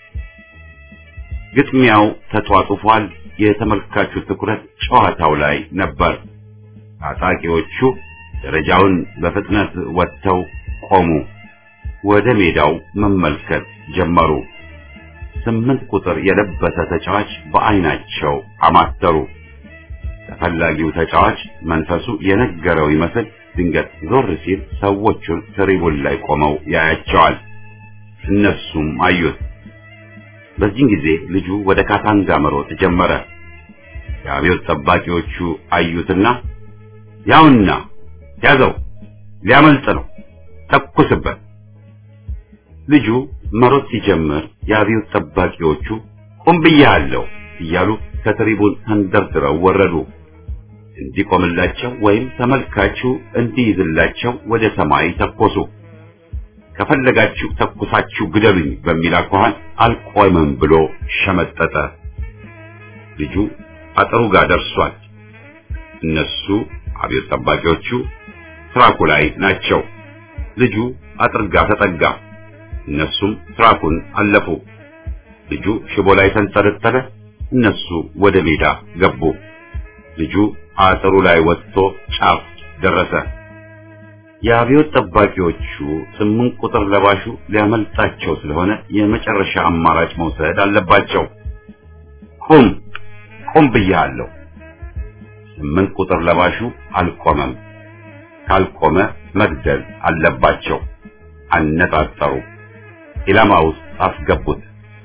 ግጥሚያው ተጧጡፏል። የተመልካቹ ትኩረት ጨዋታው ላይ ነበር። አጣቂዎቹ ደረጃውን በፍጥነት ወጥተው ቆሙ። ወደ ሜዳው መመልከት ጀመሩ። ስምንት ቁጥር የለበሰ ተጫዋች በአይናቸው አማተሩ። ተፈላጊው ተጫዋች መንፈሱ የነገረው ይመስል ድንገት ዞር ሲል ሰዎቹን ትሪቡን ላይ ቆመው ያያቸዋል። እነሱም አዩት። በዚህ ጊዜ ልጁ ወደ ካታንጋ መሮጥ ጀመረ። የአብዮት ጠባቂዎቹ አዩትና ያውና ያዘው ሊያመልጥ ነው ተኩስበት። ልጁ መሮጥ ሲጀምር የአብዮት ጠባቂዎቹ ቁም ብያለሁ እያሉ ከትሪቡን ተንደርድረው ወረዱ። እንዲቆምላቸው ወይም ተመልካቹ እንዲይዝላቸው ወደ ሰማይ ተኮሱ። ከፈለጋችሁ ተኩሳችሁ ግደሉኝ በሚል አኳኋን አልቆምም ብሎ ሸመጠጠ። ልጁ አጥሩ ጋር ደርሷል። እነሱ አብዮት ጠባቂዎቹ ትራኩ ላይ ናቸው። ልጁ አጥር ጋር ተጠጋ። እነሱም ትራኩን አለፉ። ልጁ ሽቦ ላይ ተንጠለጠለ። እነሱ ወደ ሜዳ ገቡ። ልጁ አጥሩ ላይ ወጥቶ ጫፍ ደረሰ። የአብዮት ጠባቂዎቹ ስምንት ቁጥር ለባሹ ሊያመልጣቸው ስለሆነ የመጨረሻ አማራጭ መውሰድ አለባቸው። ቁም ቁም ብያለሁ። ስምንት ቁጥር ለባሹ አልቆመም። ካልቆመ መግደል አለባቸው። አነጣጠሩ። ኢላማ ውስጥ አስገቡት።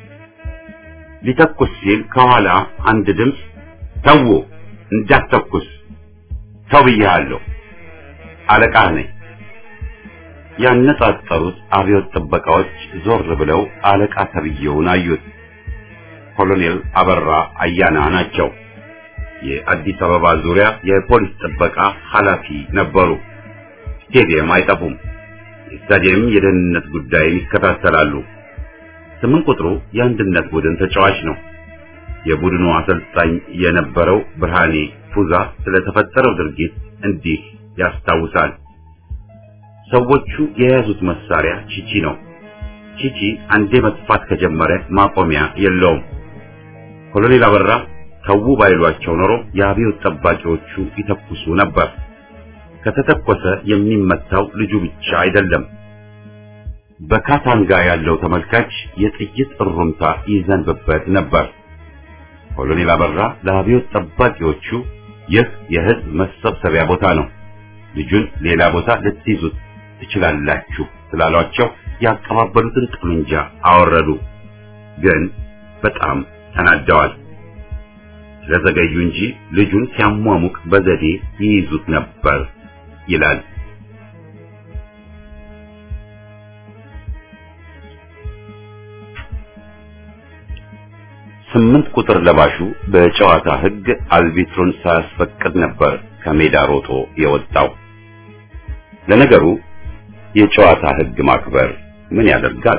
ሊተኩስ ሲል ከኋላ አንድ ድምፅ ተው እንዳትተኩስ ተው ብያለሁ አለቃህ ነኝ። ያነጣጠሩት አብዮት ጥበቃዎች ዞር ብለው አለቃ ተብየውን አዩት። ኮሎኔል አበራ አያና ናቸው። የአዲስ አበባ ዙሪያ የፖሊስ ጥበቃ ኃላፊ ነበሩ። ስቴዲየም አይጠፉም። ስቴዲየም የደህንነት ጉዳይ ይከታተላሉ። ስምንት ቁጥሩ የአንድነት ቡድን ተጫዋች ነው። የቡድኑ አሰልጣኝ የነበረው ብርሃኔ ፉዛ ስለተፈጠረው ድርጊት እንዲህ ያስታውሳል። ሰዎቹ የያዙት መሳሪያ ቺቺ ነው። ቺቺ አንዴ መጥፋት ከጀመረ ማቆሚያ የለውም። ኮሎኔል አበራ ተው ባይሏቸው ኖሮ የአብዮት ጠባቂዎቹ ይተኩሱ ነበር። ከተተኮሰ የሚመታው ልጁ ብቻ አይደለም። በካታንጋ ያለው ተመልካች የጥይት እሩምታ ይዘንብበት ነበር። ኮሎኔል አበራ ለአብዮት ጠባቂዎቹ ይህ የህዝብ መሰብሰቢያ ቦታ ነው፣ ልጁን ሌላ ቦታ ልትይዙት ትችላላችሁ ስላሏቸው ያቀባበሉትን ጠመንጃ አወረዱ። ግን በጣም ተናደዋል። ስለዘገዩ እንጂ ልጁን ሲያሟሙቅ በዘዴ ይይዙት ነበር ይላል። ስምንት ቁጥር ለባሹ በጨዋታ ህግ አልቢትሩን ሳያስፈቅድ ነበር ከሜዳ ሮጦ የወጣው። ለነገሩ የጨዋታ ህግ ማክበር ምን ያደርጋል?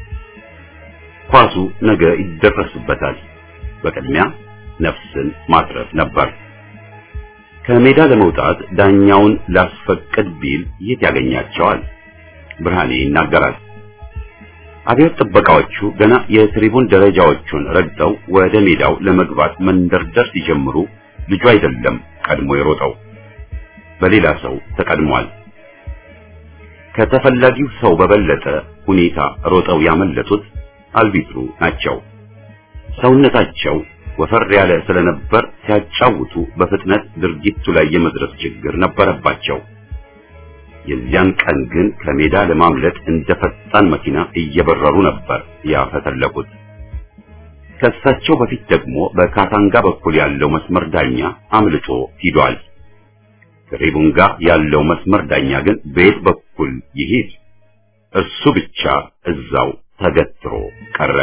ኳሱ ነገ ይደረስበታል። በቅድሚያ ነፍስን ማትረፍ ነበር። ከሜዳ ለመውጣት ዳኛውን ላስፈቅድ ቢል የት ያገኛቸዋል? ብርሃኔ ይናገራል። አብዮት ጥበቃዎቹ ገና የትሪቡን ደረጃዎቹን ረግጠው ወደ ሜዳው ለመግባት መንደርደር ሲጀምሩ ልጁ አይደለም ቀድሞ የሮጠው፣ በሌላ ሰው ተቀድሟል። ከተፈላጊው ሰው በበለጠ ሁኔታ ሮጠው ያመለጡት አልቢትሩ ናቸው። ሰውነታቸው ወፈር ያለ ስለነበር ሲያጫውቱ በፍጥነት ድርጊቱ ላይ የመድረስ ችግር ነበረባቸው። የዚያን ቀን ግን ከሜዳ ለማምለጥ እንደ ፈጣን መኪና እየበረሩ ነበር ያፈተለቁት። ከሳቸው በፊት ደግሞ በካታንጋ በኩል ያለው መስመር ዳኛ አምልጦ ሂዷል። ከሪቡንጋ ያለው መስመር ዳኛ ግን በየት በኩል ይሄድ? እሱ ብቻ እዛው ተገትሮ ቀረ።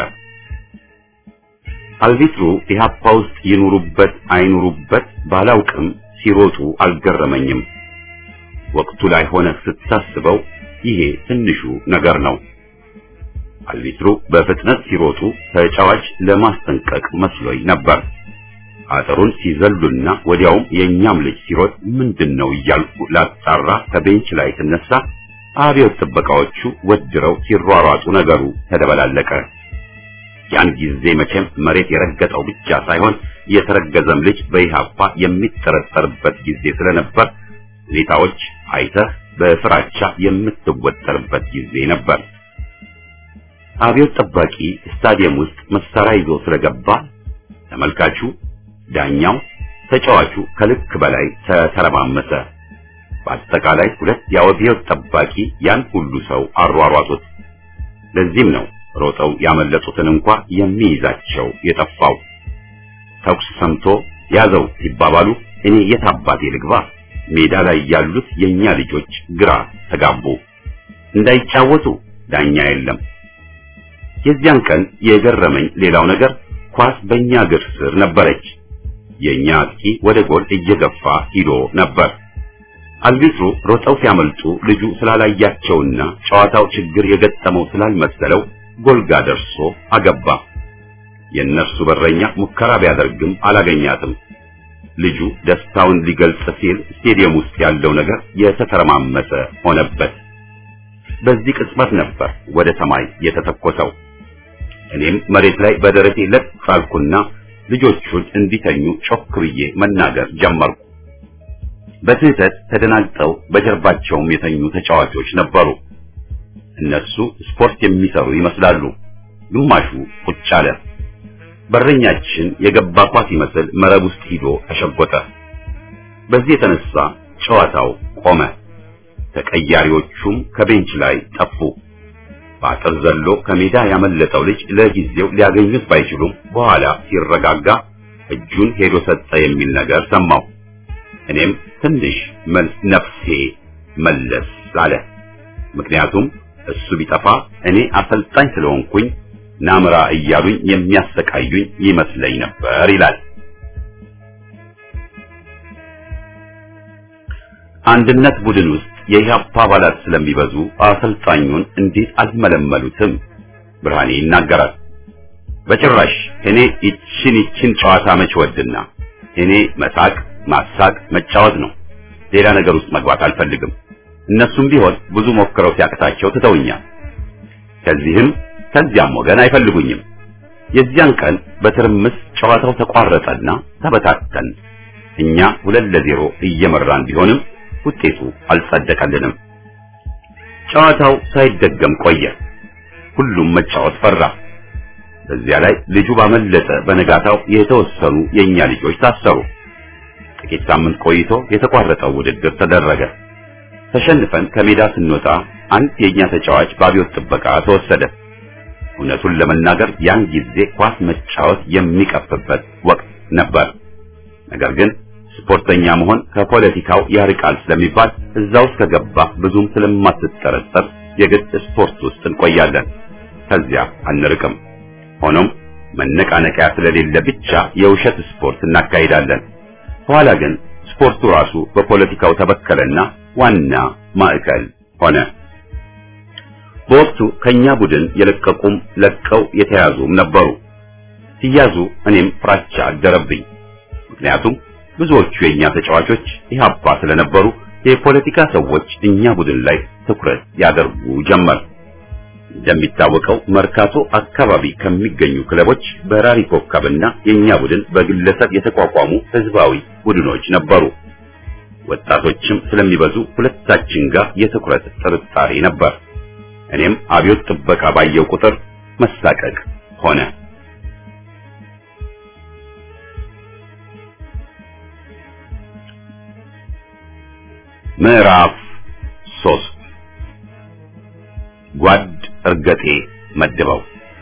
አልቢትሩ ኢህአፓ ውስጥ ይኑሩበት አይኑሩበት ባላውቅም ሲሮጡ አልገረመኝም። ወቅቱ ላይ ሆነ ስታስበው ይሄ ትንሹ ነገር ነው። አልቢትሩ በፍጥነት ሲሮጡ ተጫዋች ለማስጠንቀቅ መስሎኝ ነበር። አጥሩን ሲዘሉና ወዲያውም የኛም ልጅ ሲሮጥ ምንድነው እያልኩ ላጣራ ከቤንች ላይ ተነሳ። አብዮት ጥበቃዎቹ ወድረው ሲሯሯጡ ነገሩ ተደበላለቀ። ያን ጊዜ መቼም መሬት የረገጠው ብቻ ሳይሆን የተረገዘም ልጅ በኢህአፓ የሚጠረጠርበት ጊዜ ስለነበር ሁኔታዎች አይተህ በፍራቻ የምትወጠርበት ጊዜ ነበር። አብዮት ጠባቂ ስታዲየም ውስጥ መሳሪያ ይዞ ስለገባ ተመልካቹ፣ ዳኛው፣ ተጫዋቹ ከልክ በላይ ተተረማመሰ። በአጠቃላይ ሁለት የአብዮት ጠባቂ ያን ሁሉ ሰው አሯሯጡት። ለዚህም ነው ሮጠው ያመለጡትን እንኳን የሚይዛቸው የጠፋው። ተኩስ ሰምቶ ያዘው ሲባባሉ እኔ የታባቴ ልግባ? ሜዳ ላይ ያሉት የኛ ልጆች ግራ ተጋቡ። እንዳይጫወቱ ዳኛ የለም። የዚያን ቀን የገረመኝ ሌላው ነገር ኳስ በእኛ እግር ስር ነበረች። የኛ አጥቂ ወደ ጎል እየገፋ ሂዶ ነበር። አልቢትሩ ሮጠው ሲያመልጡ ልጁ ስላላያቸውና ጨዋታው ችግር የገጠመው ስላልመሰለው ጎልጋ ደርሶ አገባ። የእነርሱ በረኛ ሙከራ ቢያደርግም አላገኛትም። ልጁ ደስታውን ሊገልጽ ሲል ስቴዲየም ውስጥ ያለው ነገር የተተረማመሰ ሆነበት። በዚህ ቅጽበት ነበር ወደ ሰማይ የተተኮሰው። እኔም መሬት ላይ በደረቴ ለጥ አልኩና ልጆቹን እንዲተኙ ጮክ ብዬ መናገር ጀመርኩ። በስህተት ተደናግጠው በጀርባቸውም የተኙ ተጫዋቾች ነበሩ። እነሱ ስፖርት የሚሰሩ ይመስላሉ። ግማሹ ቁጭ አለ። በረኛችን የገባ ኳስ ይመስል መረብ ውስጥ ሂዶ ተሸጎጠ። በዚህ የተነሳ ጨዋታው ቆመ። ተቀያሪዎቹም ከቤንች ላይ ጠፉ። በአጥር ዘሎ ከሜዳ ያመለጠው ልጅ ለጊዜው ሊያገኙት ባይችሉም በኋላ ሲረጋጋ እጁን ሄዶ ሰጠ የሚል ነገር ሰማሁ። እኔም ትንሽ ነፍሴ መለስ አለ። ምክንያቱም እሱ ቢጠፋ እኔ አሰልጣኝ ስለሆንኩኝ ናምራ እያሉኝ የሚያሰቃዩኝ ይመስለኝ ነበር ይላል። አንድነት ቡድን ውስጥ የኢህአፓ አባላት ስለሚበዙ አሰልጣኙን እንዴት አልመለመሉትም? ብርሃኔ ይናገራል። በጭራሽ እኔ ይችን ይችን ጨዋታ መች ወድና እኔ መሳቅ ማሳቅ መጫወት ነው። ሌላ ነገር ውስጥ መግባት አልፈልግም። እነሱም ቢሆን ብዙ ሞክረው ሲያቅታቸው ትተውኛል። ከዚህም ከዚያም ወገን አይፈልጉኝም። የዚያን ቀን በትርምስ ጨዋታው ተቋረጠና ተበታተን። እኛ ሁለት ለዜሮ እየመራን ቢሆንም ውጤቱ አልጸደቀልንም። ጨዋታው ሳይደገም ቆየ። ሁሉም መጫወት ፈራ። በዚያ ላይ ልጁ ባመለጠ በነጋታው የተወሰኑ የኛ ልጆች ታሰሩ። ጥቂት ሳምንት ቆይቶ የተቋረጠው ውድድር ተደረገ። ተሸንፈን ከሜዳ ስንወጣ አንድ የኛ ተጫዋች በአብዮት ጥበቃ ተወሰደ። እውነቱን ለመናገር ያን ጊዜ ኳስ መጫወት የሚቀፍበት ወቅት ነበር። ነገር ግን ስፖርተኛ መሆን ከፖለቲካው ያርቃል ስለሚባል እዛው ከገባ ብዙም ስለማትጠረጠር የግድ ስፖርት ውስጥ እንቆያለን። ከዚያ አንርቅም። ሆኖም መነቃነቂያ ስለሌለ ብቻ የውሸት ስፖርት እናካሂዳለን። ኋላ ግን ስፖርቱ ራሱ በፖለቲካው ተበከለና ዋና ማዕከል ሆነ። በወቅቱ ከኛ ቡድን የለቀቁም ለቀው የተያዙም ነበሩ። ሲያዙ እኔም ፍራቻ አደረብኝ። ምክንያቱም ብዙዎቹ የኛ ተጫዋቾች ኢህአፓ ስለነበሩ የፖለቲካ ሰዎች እኛ ቡድን ላይ ትኩረት ያደርጉ ጀመር። እንደሚታወቀው መርካቶ አካባቢ ከሚገኙ ክለቦች በራሪ ኮከብና የኛ ቡድን በግለሰብ የተቋቋሙ ህዝባዊ ቡድኖች ነበሩ። ወጣቶችም ስለሚበዙ ሁለታችን ጋር የትኩረት ጥርጣሬ ነበር። እኔም አብዮት ጥበቃ ባየው ቁጥር መሳቀቅ ሆነ። ምዕራፍ ሶስት ጓድ እርገጤ መድበው።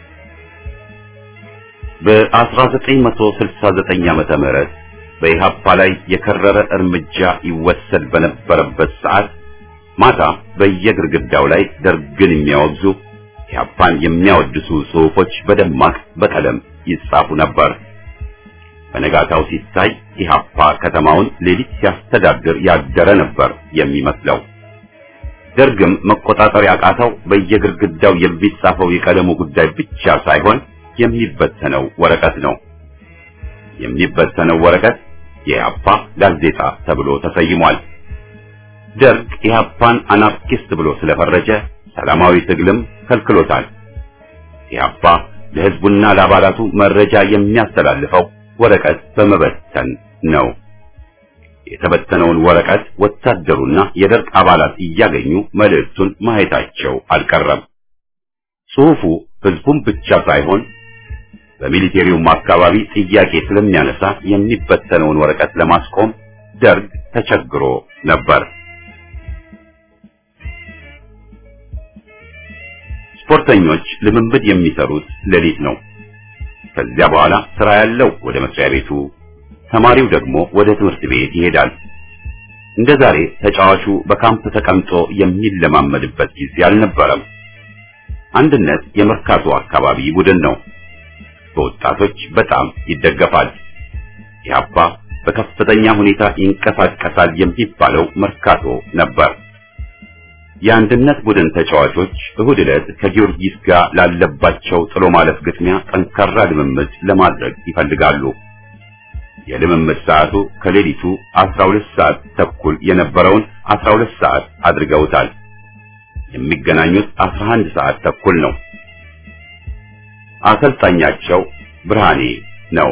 በ1969 ዓመተ ምህረት በኢህአፓ ላይ የከረረ እርምጃ ይወሰድ በነበረበት ሰዓት ማታ በየግርግዳው ላይ ደርግን የሚያወግዙ ኢህአፓን የሚያወድሱ ጽሑፎች በደማቅ በቀለም ይጻፉ ነበር። በነጋታው ሲታይ ኢህአፓ ከተማውን ሌሊት ሲያስተዳድር ያደረ ነበር የሚመስለው። ደርግም መቆጣጠር ያቃተው በየግርግዳው የሚጻፈው የቀለሙ ጉዳይ ብቻ ሳይሆን የሚበተነው ወረቀት ነው። የሚበተነው ወረቀት የኢህአፓ ጋዜጣ ተብሎ ተሰይሟል። ደርግ ኢህአፓን አናርኪስት ብሎ ስለፈረጀ ሰላማዊ ትግልም ከልክሎታል። ኢህአፓ ለህዝቡና ለአባላቱ መረጃ የሚያስተላልፈው ወረቀት በመበተን ነው። የተበተነውን ወረቀት ወታደሩና የደርግ አባላት እያገኙ መልእክቱን ማየታቸው አልቀረም። ጽሑፉ ህዝቡን ብቻ ሳይሆን በሚሊቴሪውም አካባቢ ጥያቄ ስለሚያነሳ የሚበተነውን ወረቀት ለማስቆም ደርግ ተቸግሮ ነበር። ስፖርተኞች ልምምድ የሚሰሩት ሌሊት ነው። ከዚያ በኋላ ስራ ያለው ወደ መስሪያ ቤቱ፣ ተማሪው ደግሞ ወደ ትምህርት ቤት ይሄዳል። እንደ ዛሬ ተጫዋቹ በካምፕ ተቀምጦ የሚለማመድበት ጊዜ አልነበረም። አንድነት የመርካቶ አካባቢ ቡድን ነው። በወጣቶች በጣም ይደገፋል። ኢህአፓ በከፍተኛ ሁኔታ ይንቀሳቀሳል የሚባለው መርካቶ ነበር። የአንድነት ቡድን ተጫዋቾች እሁድ ዕለት ከጊዮርጊስ ጋር ላለባቸው ጥሎ ማለፍ ግጥሚያ ጠንካራ ልምምድ ለማድረግ ይፈልጋሉ። የልምምድ ሰዓቱ ከሌሊቱ አስራ ሁለት ሰዓት ተኩል የነበረውን አስራ ሁለት ሰዓት አድርገውታል። የሚገናኙት አስራ አንድ ሰዓት ተኩል ነው። አሰልጣኛቸው ብርሃኔ ነው።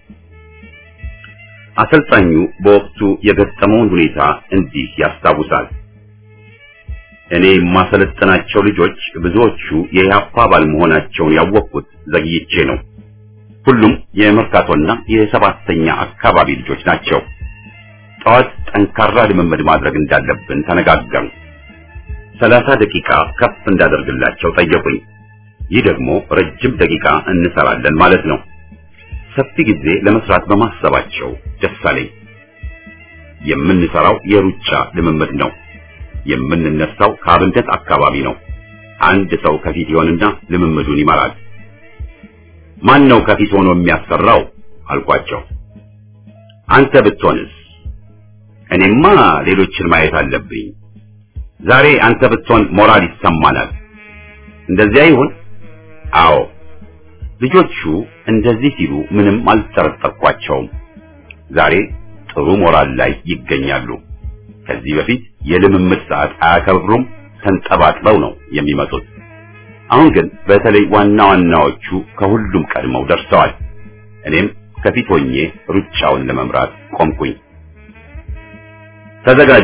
አሰልጣኙ በወቅቱ የገጠመውን ሁኔታ እንዲህ ያስታውሳል። እኔ የማሰለጥናቸው ልጆች ብዙዎቹ የኢህአፓ አባል መሆናቸውን ያወቅኩት ዘግይቼ ነው። ሁሉም የመርካቶና የሰባተኛ አካባቢ ልጆች ናቸው። ጠዋት ጠንካራ ልምምድ ማድረግ እንዳለብን ተነጋገርን። ሰላሳ ደቂቃ ከፍ እንዳደርግላቸው ጠየቁኝ። ይህ ደግሞ ረጅም ደቂቃ እንሰራለን ማለት ነው። ሰፊ ጊዜ ለመስራት በማሰባቸው ደስ አለኝ። የምንሰራው የሩጫ ልምምድ ነው። የምንነሳው ከአብነት አካባቢ ነው። አንድ ሰው ከፊት ይሆንና ልምምዱን ይመራል። ማን ነው ከፊት ሆኖ የሚያሰራው አልኳቸው። አንተ ብትሆንስ? እኔማ ሌሎችን ማየት አለብኝ። ዛሬ አንተ ብትሆን ሞራል ይሰማናል። እንደዚያ ይሁን? አዎ። ልጆቹ እንደዚህ ሲሉ ምንም አልጠረጠርኳቸውም። ዛሬ ጥሩ ሞራል ላይ ይገኛሉ። ከዚህ በፊት የልምምድ ሰዓት አያከብሩም፣ ተንጠባጥበው ነው የሚመጡት። አሁን ግን በተለይ ዋና ዋናዎቹ ከሁሉም ቀድመው ደርሰዋል። እኔም ከፊት ሆኜ ሩጫውን ለመምራት ቆምኩኝ። ተዘጋጁ፣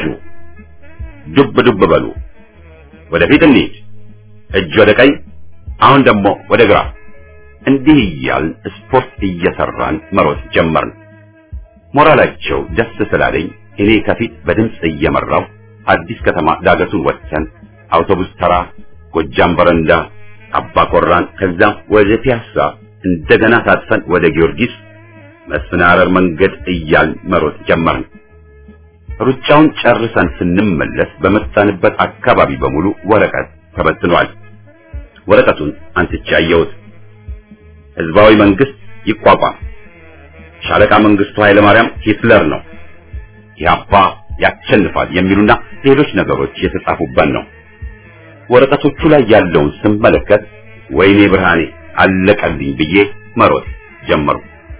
ዱብ ዱብ በሉ፣ ወደፊት እንሂድ፣ እጅ ወደ ቀኝ፣ አሁን ደግሞ ወደ ግራ። እንዲህ እያልን ስፖርት እየሰራን መሮጥ ጀመርን። ሞራላቸው ደስ ስላለኝ እኔ ከፊት በድምጽ እየመራው አዲስ ከተማ ዳገቱን ወጥተን አውቶቡስ ተራ፣ ጎጃም በረንዳ፣ አባ ኮራን፣ ከዛም ወደ ፒያሳ እንደገና ታጥፈን ወደ ጊዮርጊስ መስፍን አረር መንገድ እያልን መሮጥ ጀመርን። ሩጫውን ጨርሰን ስንመለስ በመጣንበት አካባቢ በሙሉ ወረቀት ተበትኗል። ወረቀቱን አንስቼ አየሁት። ህዝባዊ መንግስት ይቋቋም፣ ሻለቃ መንግስቱ ኃይለ ማርያም ሂትለር ነው፣ ኢህአፓ ያሸንፋል የሚሉና ሌሎች ነገሮች የተጻፉበት ነው። ወረቀቶቹ ላይ ያለውን ስመለከት ወይኔ ብርሃኔ አለቀልኝ ብዬ መሮጥ ጀመርኩ።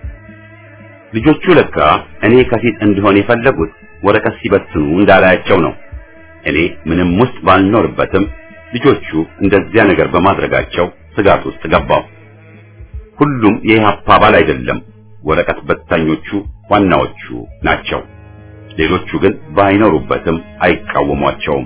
ልጆቹ ለካ እኔ ከፊት እንድሆን የፈለጉት ወረቀት ሲበትኑ እንዳላያቸው ነው። እኔ ምንም ውስጥ ባልኖርበትም ልጆቹ እንደዚያ ነገር በማድረጋቸው ስጋት ውስጥ ገባሁ። ሁሉም የኢህአፓ አባል አይደለም፣ ወረቀት በታኞቹ ዋናዎቹ ናቸው። ሌሎቹ ግን ባይኖሩበትም አይቃወሟቸውም።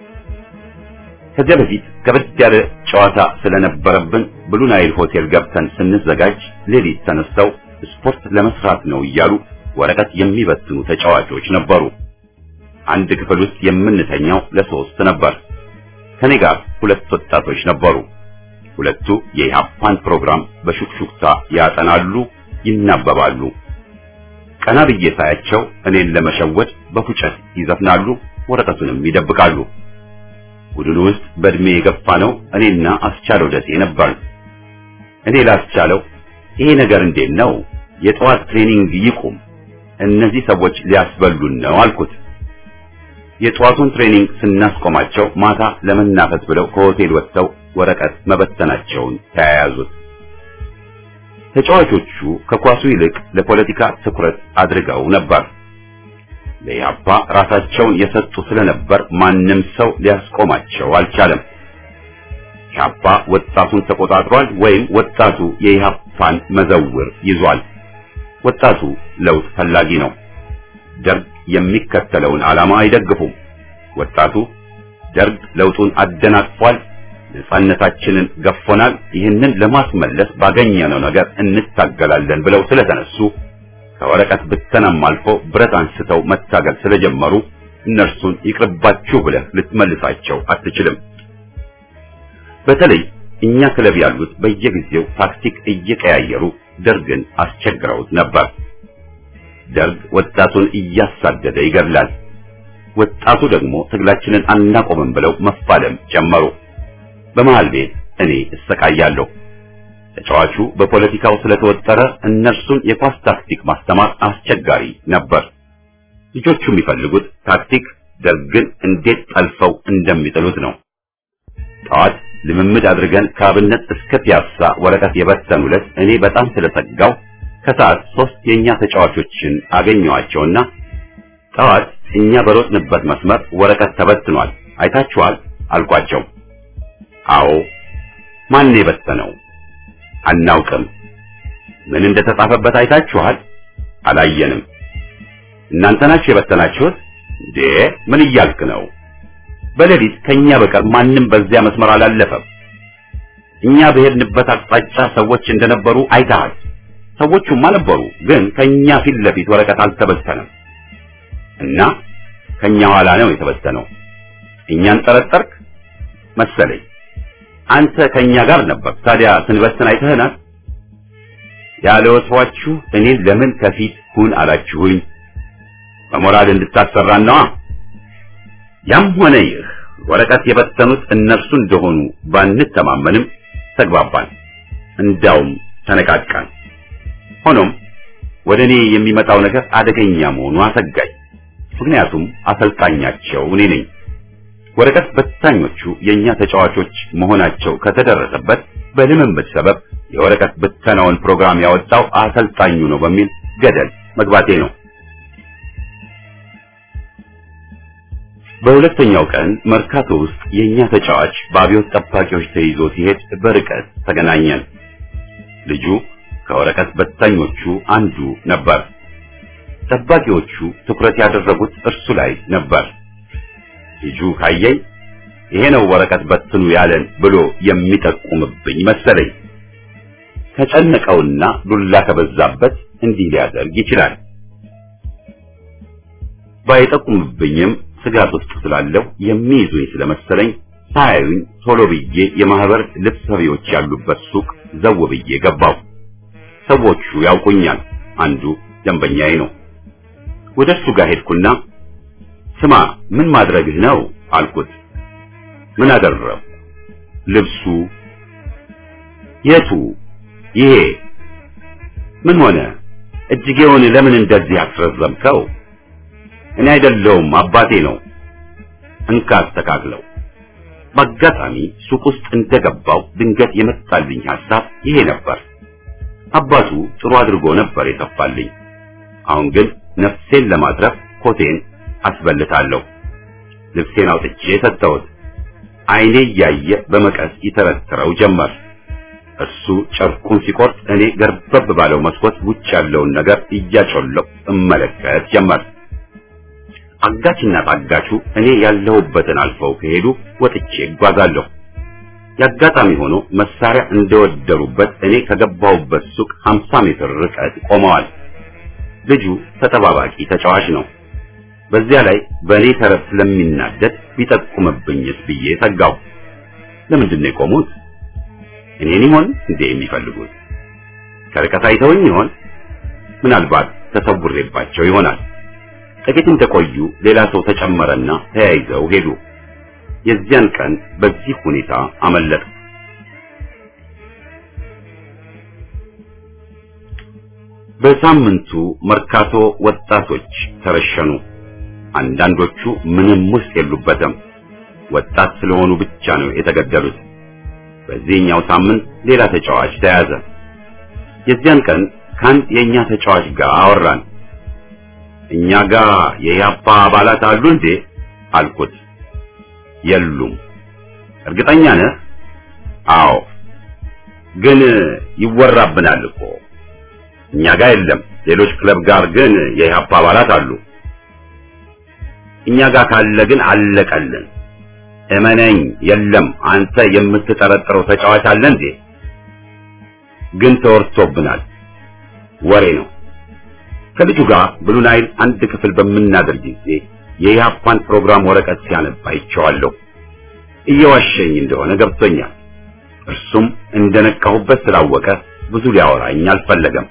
ከዚያ በፊት ከበድ ያለ ጨዋታ ስለነበረብን ብሉ ናይል ሆቴል ገብተን ስንዘጋጅ ሌሊት ተነስተው ስፖርት ለመስራት ነው እያሉ ወረቀት የሚበትኑ ተጫዋቾች ነበሩ። አንድ ክፍል ውስጥ የምንተኛው ለሶስት ነበር። ከኔ ጋር ሁለት ወጣቶች ነበሩ። ሁለቱ የኢህአፓን ፕሮግራም በሹክሹክታ ያጠናሉ፣ ይናበባሉ። ቀና ብዬ ሳያቸው እኔን ለመሸወድ በፉጨት ይዘፍናሉ፣ ወረቀቱንም ይደብቃሉ። ቡድኑ ውስጥ በእድሜ የገፋ ነው እኔና አስቻለው ደሴ ነበር። እኔ ላስቻለው ይሄ ነገር እንዴት ነው? የጠዋት ትሬኒንግ ይቁም፣ እነዚህ ሰዎች ሊያስበሉን ነው አልኩት። የጠዋቱን ትሬኒንግ ስናስቆማቸው ማታ ለመናፈስ ብለው ከሆቴል ወጥተው ወረቀት መበተናቸውን ተያያዙት። ተጫዋቾቹ ከኳሱ ይልቅ ለፖለቲካ ትኩረት አድርገው ነበር። ለኢህአፓ ራሳቸውን የሰጡ ስለነበር ማንም ሰው ሊያስቆማቸው አልቻለም። ኢህአፓ ወጣቱን ተቆጣጥሯል፣ ወይም ወጣቱ የኢህአፓን መዘውር ይዟል። ወጣቱ ለውጥ ፈላጊ ነው። ደርግ የሚከተለውን ዓላማ አይደግፉም። ወጣቱ ደርግ ለውጡን አደናቅፏል፣ ነፃነታችንን ገፎናል፣ ይህንን ለማስመለስ ባገኘነው ነገር እንታገላለን ብለው ስለተነሱ ከወረቀት ብተናም አልፎ ብረት አንስተው መታገል ስለጀመሩ እነርሱን ይቅርባችሁ ብለህ ልትመልሳቸው አትችልም። በተለይ እኛ ክለብ ያሉት በየጊዜው ታክቲክ እየቀያየሩ ደርግን አስቸግረውት ነበር። ደርግ ወጣቱን እያሳደደ ይገድላል። ወጣቱ ደግሞ ትግላችንን አናቆምም ብለው መፋለም ጀመሩ። በመሃል ቤት እኔ እሰቃያለሁ። ተጫዋቹ በፖለቲካው ስለተወጠረ እነርሱን የኳስ ታክቲክ ማስተማር አስቸጋሪ ነበር። ልጆቹ የሚፈልጉት ታክቲክ ደርግን እንዴት ጠልፈው እንደሚጥሉት ነው። ጠዋት ልምምድ አድርገን ከአብነት እስከ ፒያሳ ወረቀት የበተኑለት እኔ በጣም ስለሰጋው ከሰዓት ሶስት የኛ ተጫዋቾችን አገኘዋቸውና ጠዋት እኛ በሮጥንበት መስመር ወረቀት ተበትኗል አይታችኋል አልኳቸው። አዎ። ማን የበተነው? አናውቅም። ምን እንደተጻፈበት አይታችኋል? አላየንም። እናንተ ናችሁ የበተናችሁት? እንዴ ምን እያልክ ነው? በሌሊት ከኛ በቀር ማንም በዚያ መስመር አላለፈም። እኛ በሄድንበት አቅጣጫ ሰዎች እንደነበሩ አይተሃል። ሰዎቹም ነበሩ፣ ግን ከኛ ፊት ለፊት ወረቀት አልተበተነም እና ከኛ ኋላ ነው የተበተነው። እኛን ጠረጠርክ መሰለኝ። አንተ ከኛ ጋር ነበር። ታዲያ ስንበትን አይተህናል። ያለወትዋችሁ እኔ ለምን ከፊት ሁን አላችሁኝ? በሞራል እንድታሰራን ነዋ። ያም ሆነ ይህ ወረቀት የበተኑት እነርሱ እንደሆኑ ባንተማመንም ተግባባን። እንዳውም ተነቃቃን። ሆኖም ወደኔ የሚመጣው ነገር አደገኛ መሆኑ አሰጋኝ። ምክንያቱም አሰልጣኛቸው እኔ ነኝ። ወረቀት በታኞቹ የኛ ተጫዋቾች መሆናቸው ከተደረሰበት በልምምድ ሰበብ የወረቀት በተናውን ፕሮግራም ያወጣው አሰልጣኙ ነው በሚል ገደል መግባቴ ነው። በሁለተኛው ቀን መርካቶ ውስጥ የኛ ተጫዋች በአብዮት ጠባቂዎች ተይዞ ሲሄድ በርቀት ተገናኘን። ልጁ ከወረቀት በታኞቹ አንዱ ነበር። ጠባቂዎቹ ትኩረት ያደረጉት እርሱ ላይ ነበር። ልጁ ካየኝ ይሄ ነው ወረቀት በትኑ ያለን ብሎ የሚጠቁምብኝ መሰለኝ። ከጨነቀውና ዱላ ከበዛበት እንዲህ ሊያደርግ ይችላል። ባይጠቁምብኝም ስጋት ውስጥ ስላለው የሚይዙኝ ስለመሰለኝ ሳያዩኝ ቶሎ ብዬ የማህበር ልብስ ሰሪዎች ያሉበት ሱቅ ዘው ብዬ ገባው። ሰዎቹ ያውቁኛል። አንዱ ደንበኛዬ ነው። ወደሱ ጋር ሄድኩና ስማ ምን ማድረግህ ነው አልኩት። ምን አደረው? ልብሱ። የቱ? ይሄ። ምን ሆነ? እጅጌውን ለምን እንደዚህ አስረዘምከው? እኔ አይደለሁም አባቴ ነው። እንካ አስተካክለው። በአጋጣሚ ሱቅ ውስጥ እንደገባው ድንገት የመጣልኝ ሐሳብ ይሄ ነበር። አባቱ ጥሩ አድርጎ ነበር የሰፋልኝ። አሁን ግን ነፍሴን ለማትረፍ ኮቴን አስበልታለሁ። ልብሴን አውጥቼ ሰጠሁት። አይኔ እያየ በመቀስ ይተረትረው ጀመር። እሱ ጨርቁን ሲቆርጥ እኔ ገርበብ ባለው መስኮት ውጭ ያለውን ነገር እያጮለሁ እመለከት ጀመር። አጋችና ታጋቹ እኔ ያለሁበትን አልፈው ከሄዱ ወጥቼ እጓዛለሁ። ያጋጣሚ ሆኖ መሳሪያ እንደወደሩበት እኔ ከገባሁበት ሱቅ ሀምሳ ሜትር ርቀት ቆመዋል። ልጁ ተጠባባቂ ተጫዋች ነው። በዚያ ላይ በእኔ ተረፍ ስለሚናደድ ቢጠቁምብኝስ ብዬ ሰጋው። ለምንድን ነው የቆሙት? እኔን ይሆን እንዴ የሚፈልጉት? ከርቀት አይተውኝ ይሆን? ምናልባት ተሰውሬባቸው ይሆናል። ጥቂት እንደቆዩ ሌላ ሰው ተጨመረና ተያይዘው ሄዱ። የዚያን ቀን በዚህ ሁኔታ አመለጥ። በሳምንቱ መርካቶ ወጣቶች ተረሸኑ። አንዳንዶቹ ምንም ውስጥ የሉበትም። ወጣት ስለሆኑ ብቻ ነው የተገደሉት። በዚህኛው ሳምንት ሌላ ተጫዋች ተያዘ። የዚያን ቀን ከአንድ የኛ ተጫዋች ጋር አወራን። እኛ ጋር የያፓ አባላት አሉ እንዴ አልኩት። የሉም። እርግጠኛ ነህ? አዎ። ግን ይወራብናል እኮ። እኛ ጋር የለም። ሌሎች ክለብ ጋር ግን የያፓ አባላት አሉ። እኛ ጋር ካለ ግን አለቀልን። እመነኝ፣ የለም። አንተ የምትጠረጥረው ተጫዋች አለ እንዴ? ግን ተወርቶብናል። ወሬ ነው። ከልጁ ጋር ብሉ ናይል አንድ ክፍል በምናደርግ ጊዜ የያፓን ፕሮግራም ወረቀት ሲያነባ አይቼዋለሁ። እየዋሸኝ እንደሆነ ገብቶኛል። እርሱም እንደነቃሁበት ስላወቀ ብዙ ሊያወራኝ አልፈለገም።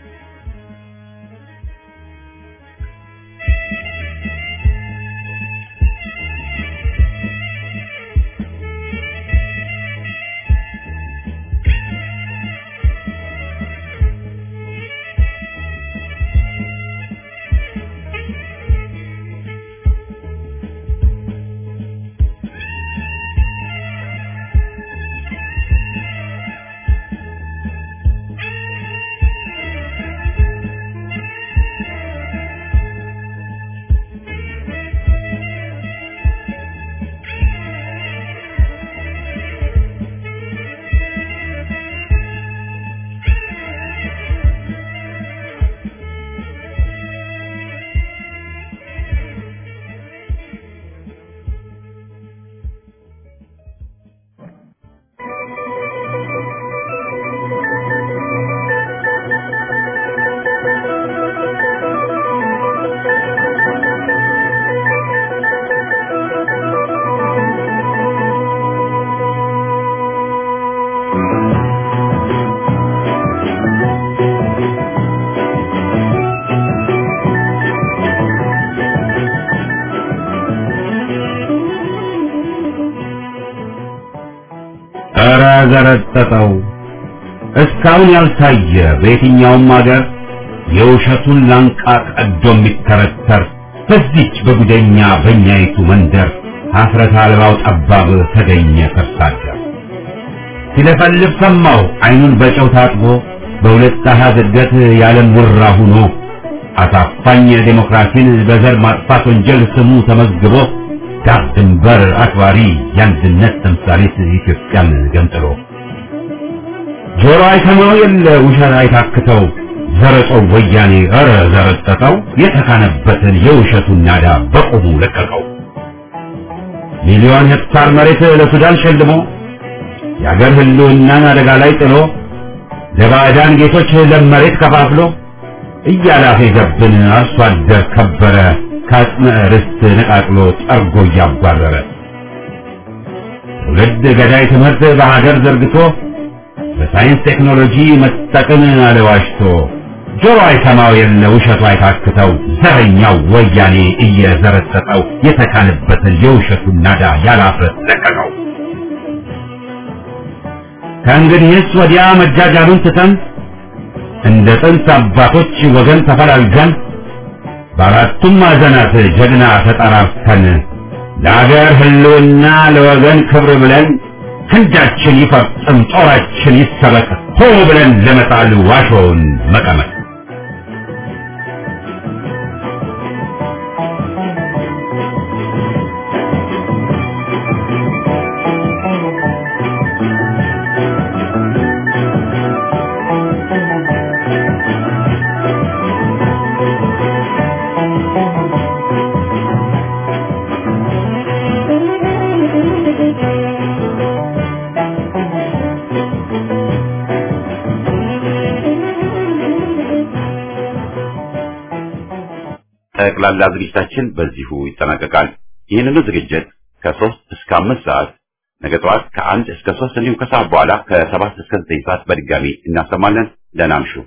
ዘረጠጠው እስካሁን ያልታየ በየትኛውም ሀገር የውሸቱን ላንቃ ቀዶ የሚተረተር በዚች በጉደኛ በእኛይቱ መንደር ሀፍረት አልባው ጠባብ ተገኘ ተርሳደር ሲለፈልፍ ሰማው አይኑን በጨው ታጥቦ በሁለት አሃዝ እድገት ያለም ወራ ሆኖ አሳፋኝ ዴሞክራሲን በዘር ማጥፋት ወንጀል ስሙ ተመዝግቦ ዳር ድንበር አክባሪ የአንድነት ተምሳሌት ኢትዮጵያን ገንጥሎ ጆሮ አይሰማው የለ ውሸት አይታክተው ዘረጠው ወያኔ ኧረ ዘረጠጠው የተካነበትን የውሸቱን ናዳ በቆሙ ለቀቀው። ሚሊዮን ሄክታር መሬት ለሱዳን ሸልሞ የአገር ህልውናን አደጋ ላይ ጥሎ ለባዕዳን ጌቶች ለመሬት ከፋፍሎ እያላፈ ገብን አርሶ አደር ከበረ ካጽመ ርስት ነቃቅሎ ጠርጎ እያባረረ ትውልድ ገዳይ ትምህርት በሀገር ዘርግቶ በሳይንስ ቴክኖሎጂ መጠቅን አለዋሽቶ ጆሮ አይሰማው የለ ውሸቱ አይታክተው ዘረኛው ወያኔ እየዘረጠጠው የተካነበትን የውሸቱን ናዳ ያላፍረት ለቀቀው። ከእንግዲህስ ወዲያ መጃጃሉን ትተን እንደ ጥንት አባቶች ወገን ተፈላልገን በአራቱም ማዕዘናት ጀግና ተጠራርተን ለአገር ህልውና ለወገን ክብር ብለን ክንዳችን ይፈጽም ጦራችን ይሰበቅ ሆ ብለን ለመጣል ዋሾውን መቀመጥ ጠቅላላ ዝግጅታችን በዚሁ ይጠናቀቃል። ይህንን ዝግጅት ከሶስት እስከ አምስት ሰዓት ነገ ጠዋት ከአንድ እስከ ሶስት እንዲሁም ከሰዓት በኋላ ከሰባት እስከ ዘጠኝ ሰዓት በድጋሚ እናሰማለን። ደህና እምሹ።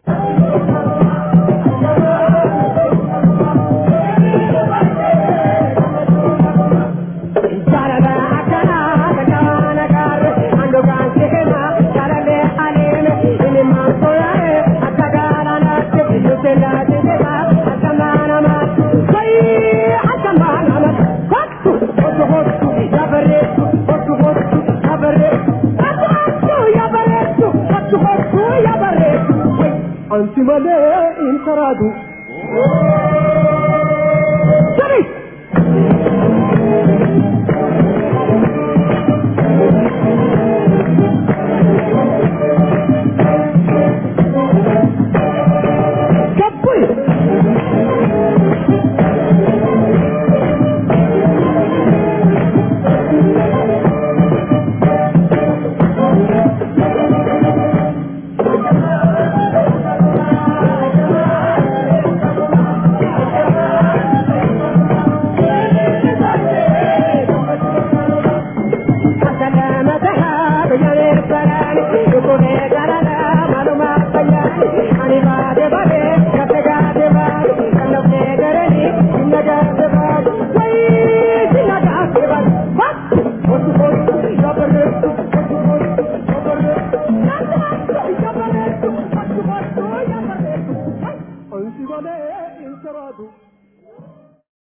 anti male intaradu Sorry Anzi vale il serato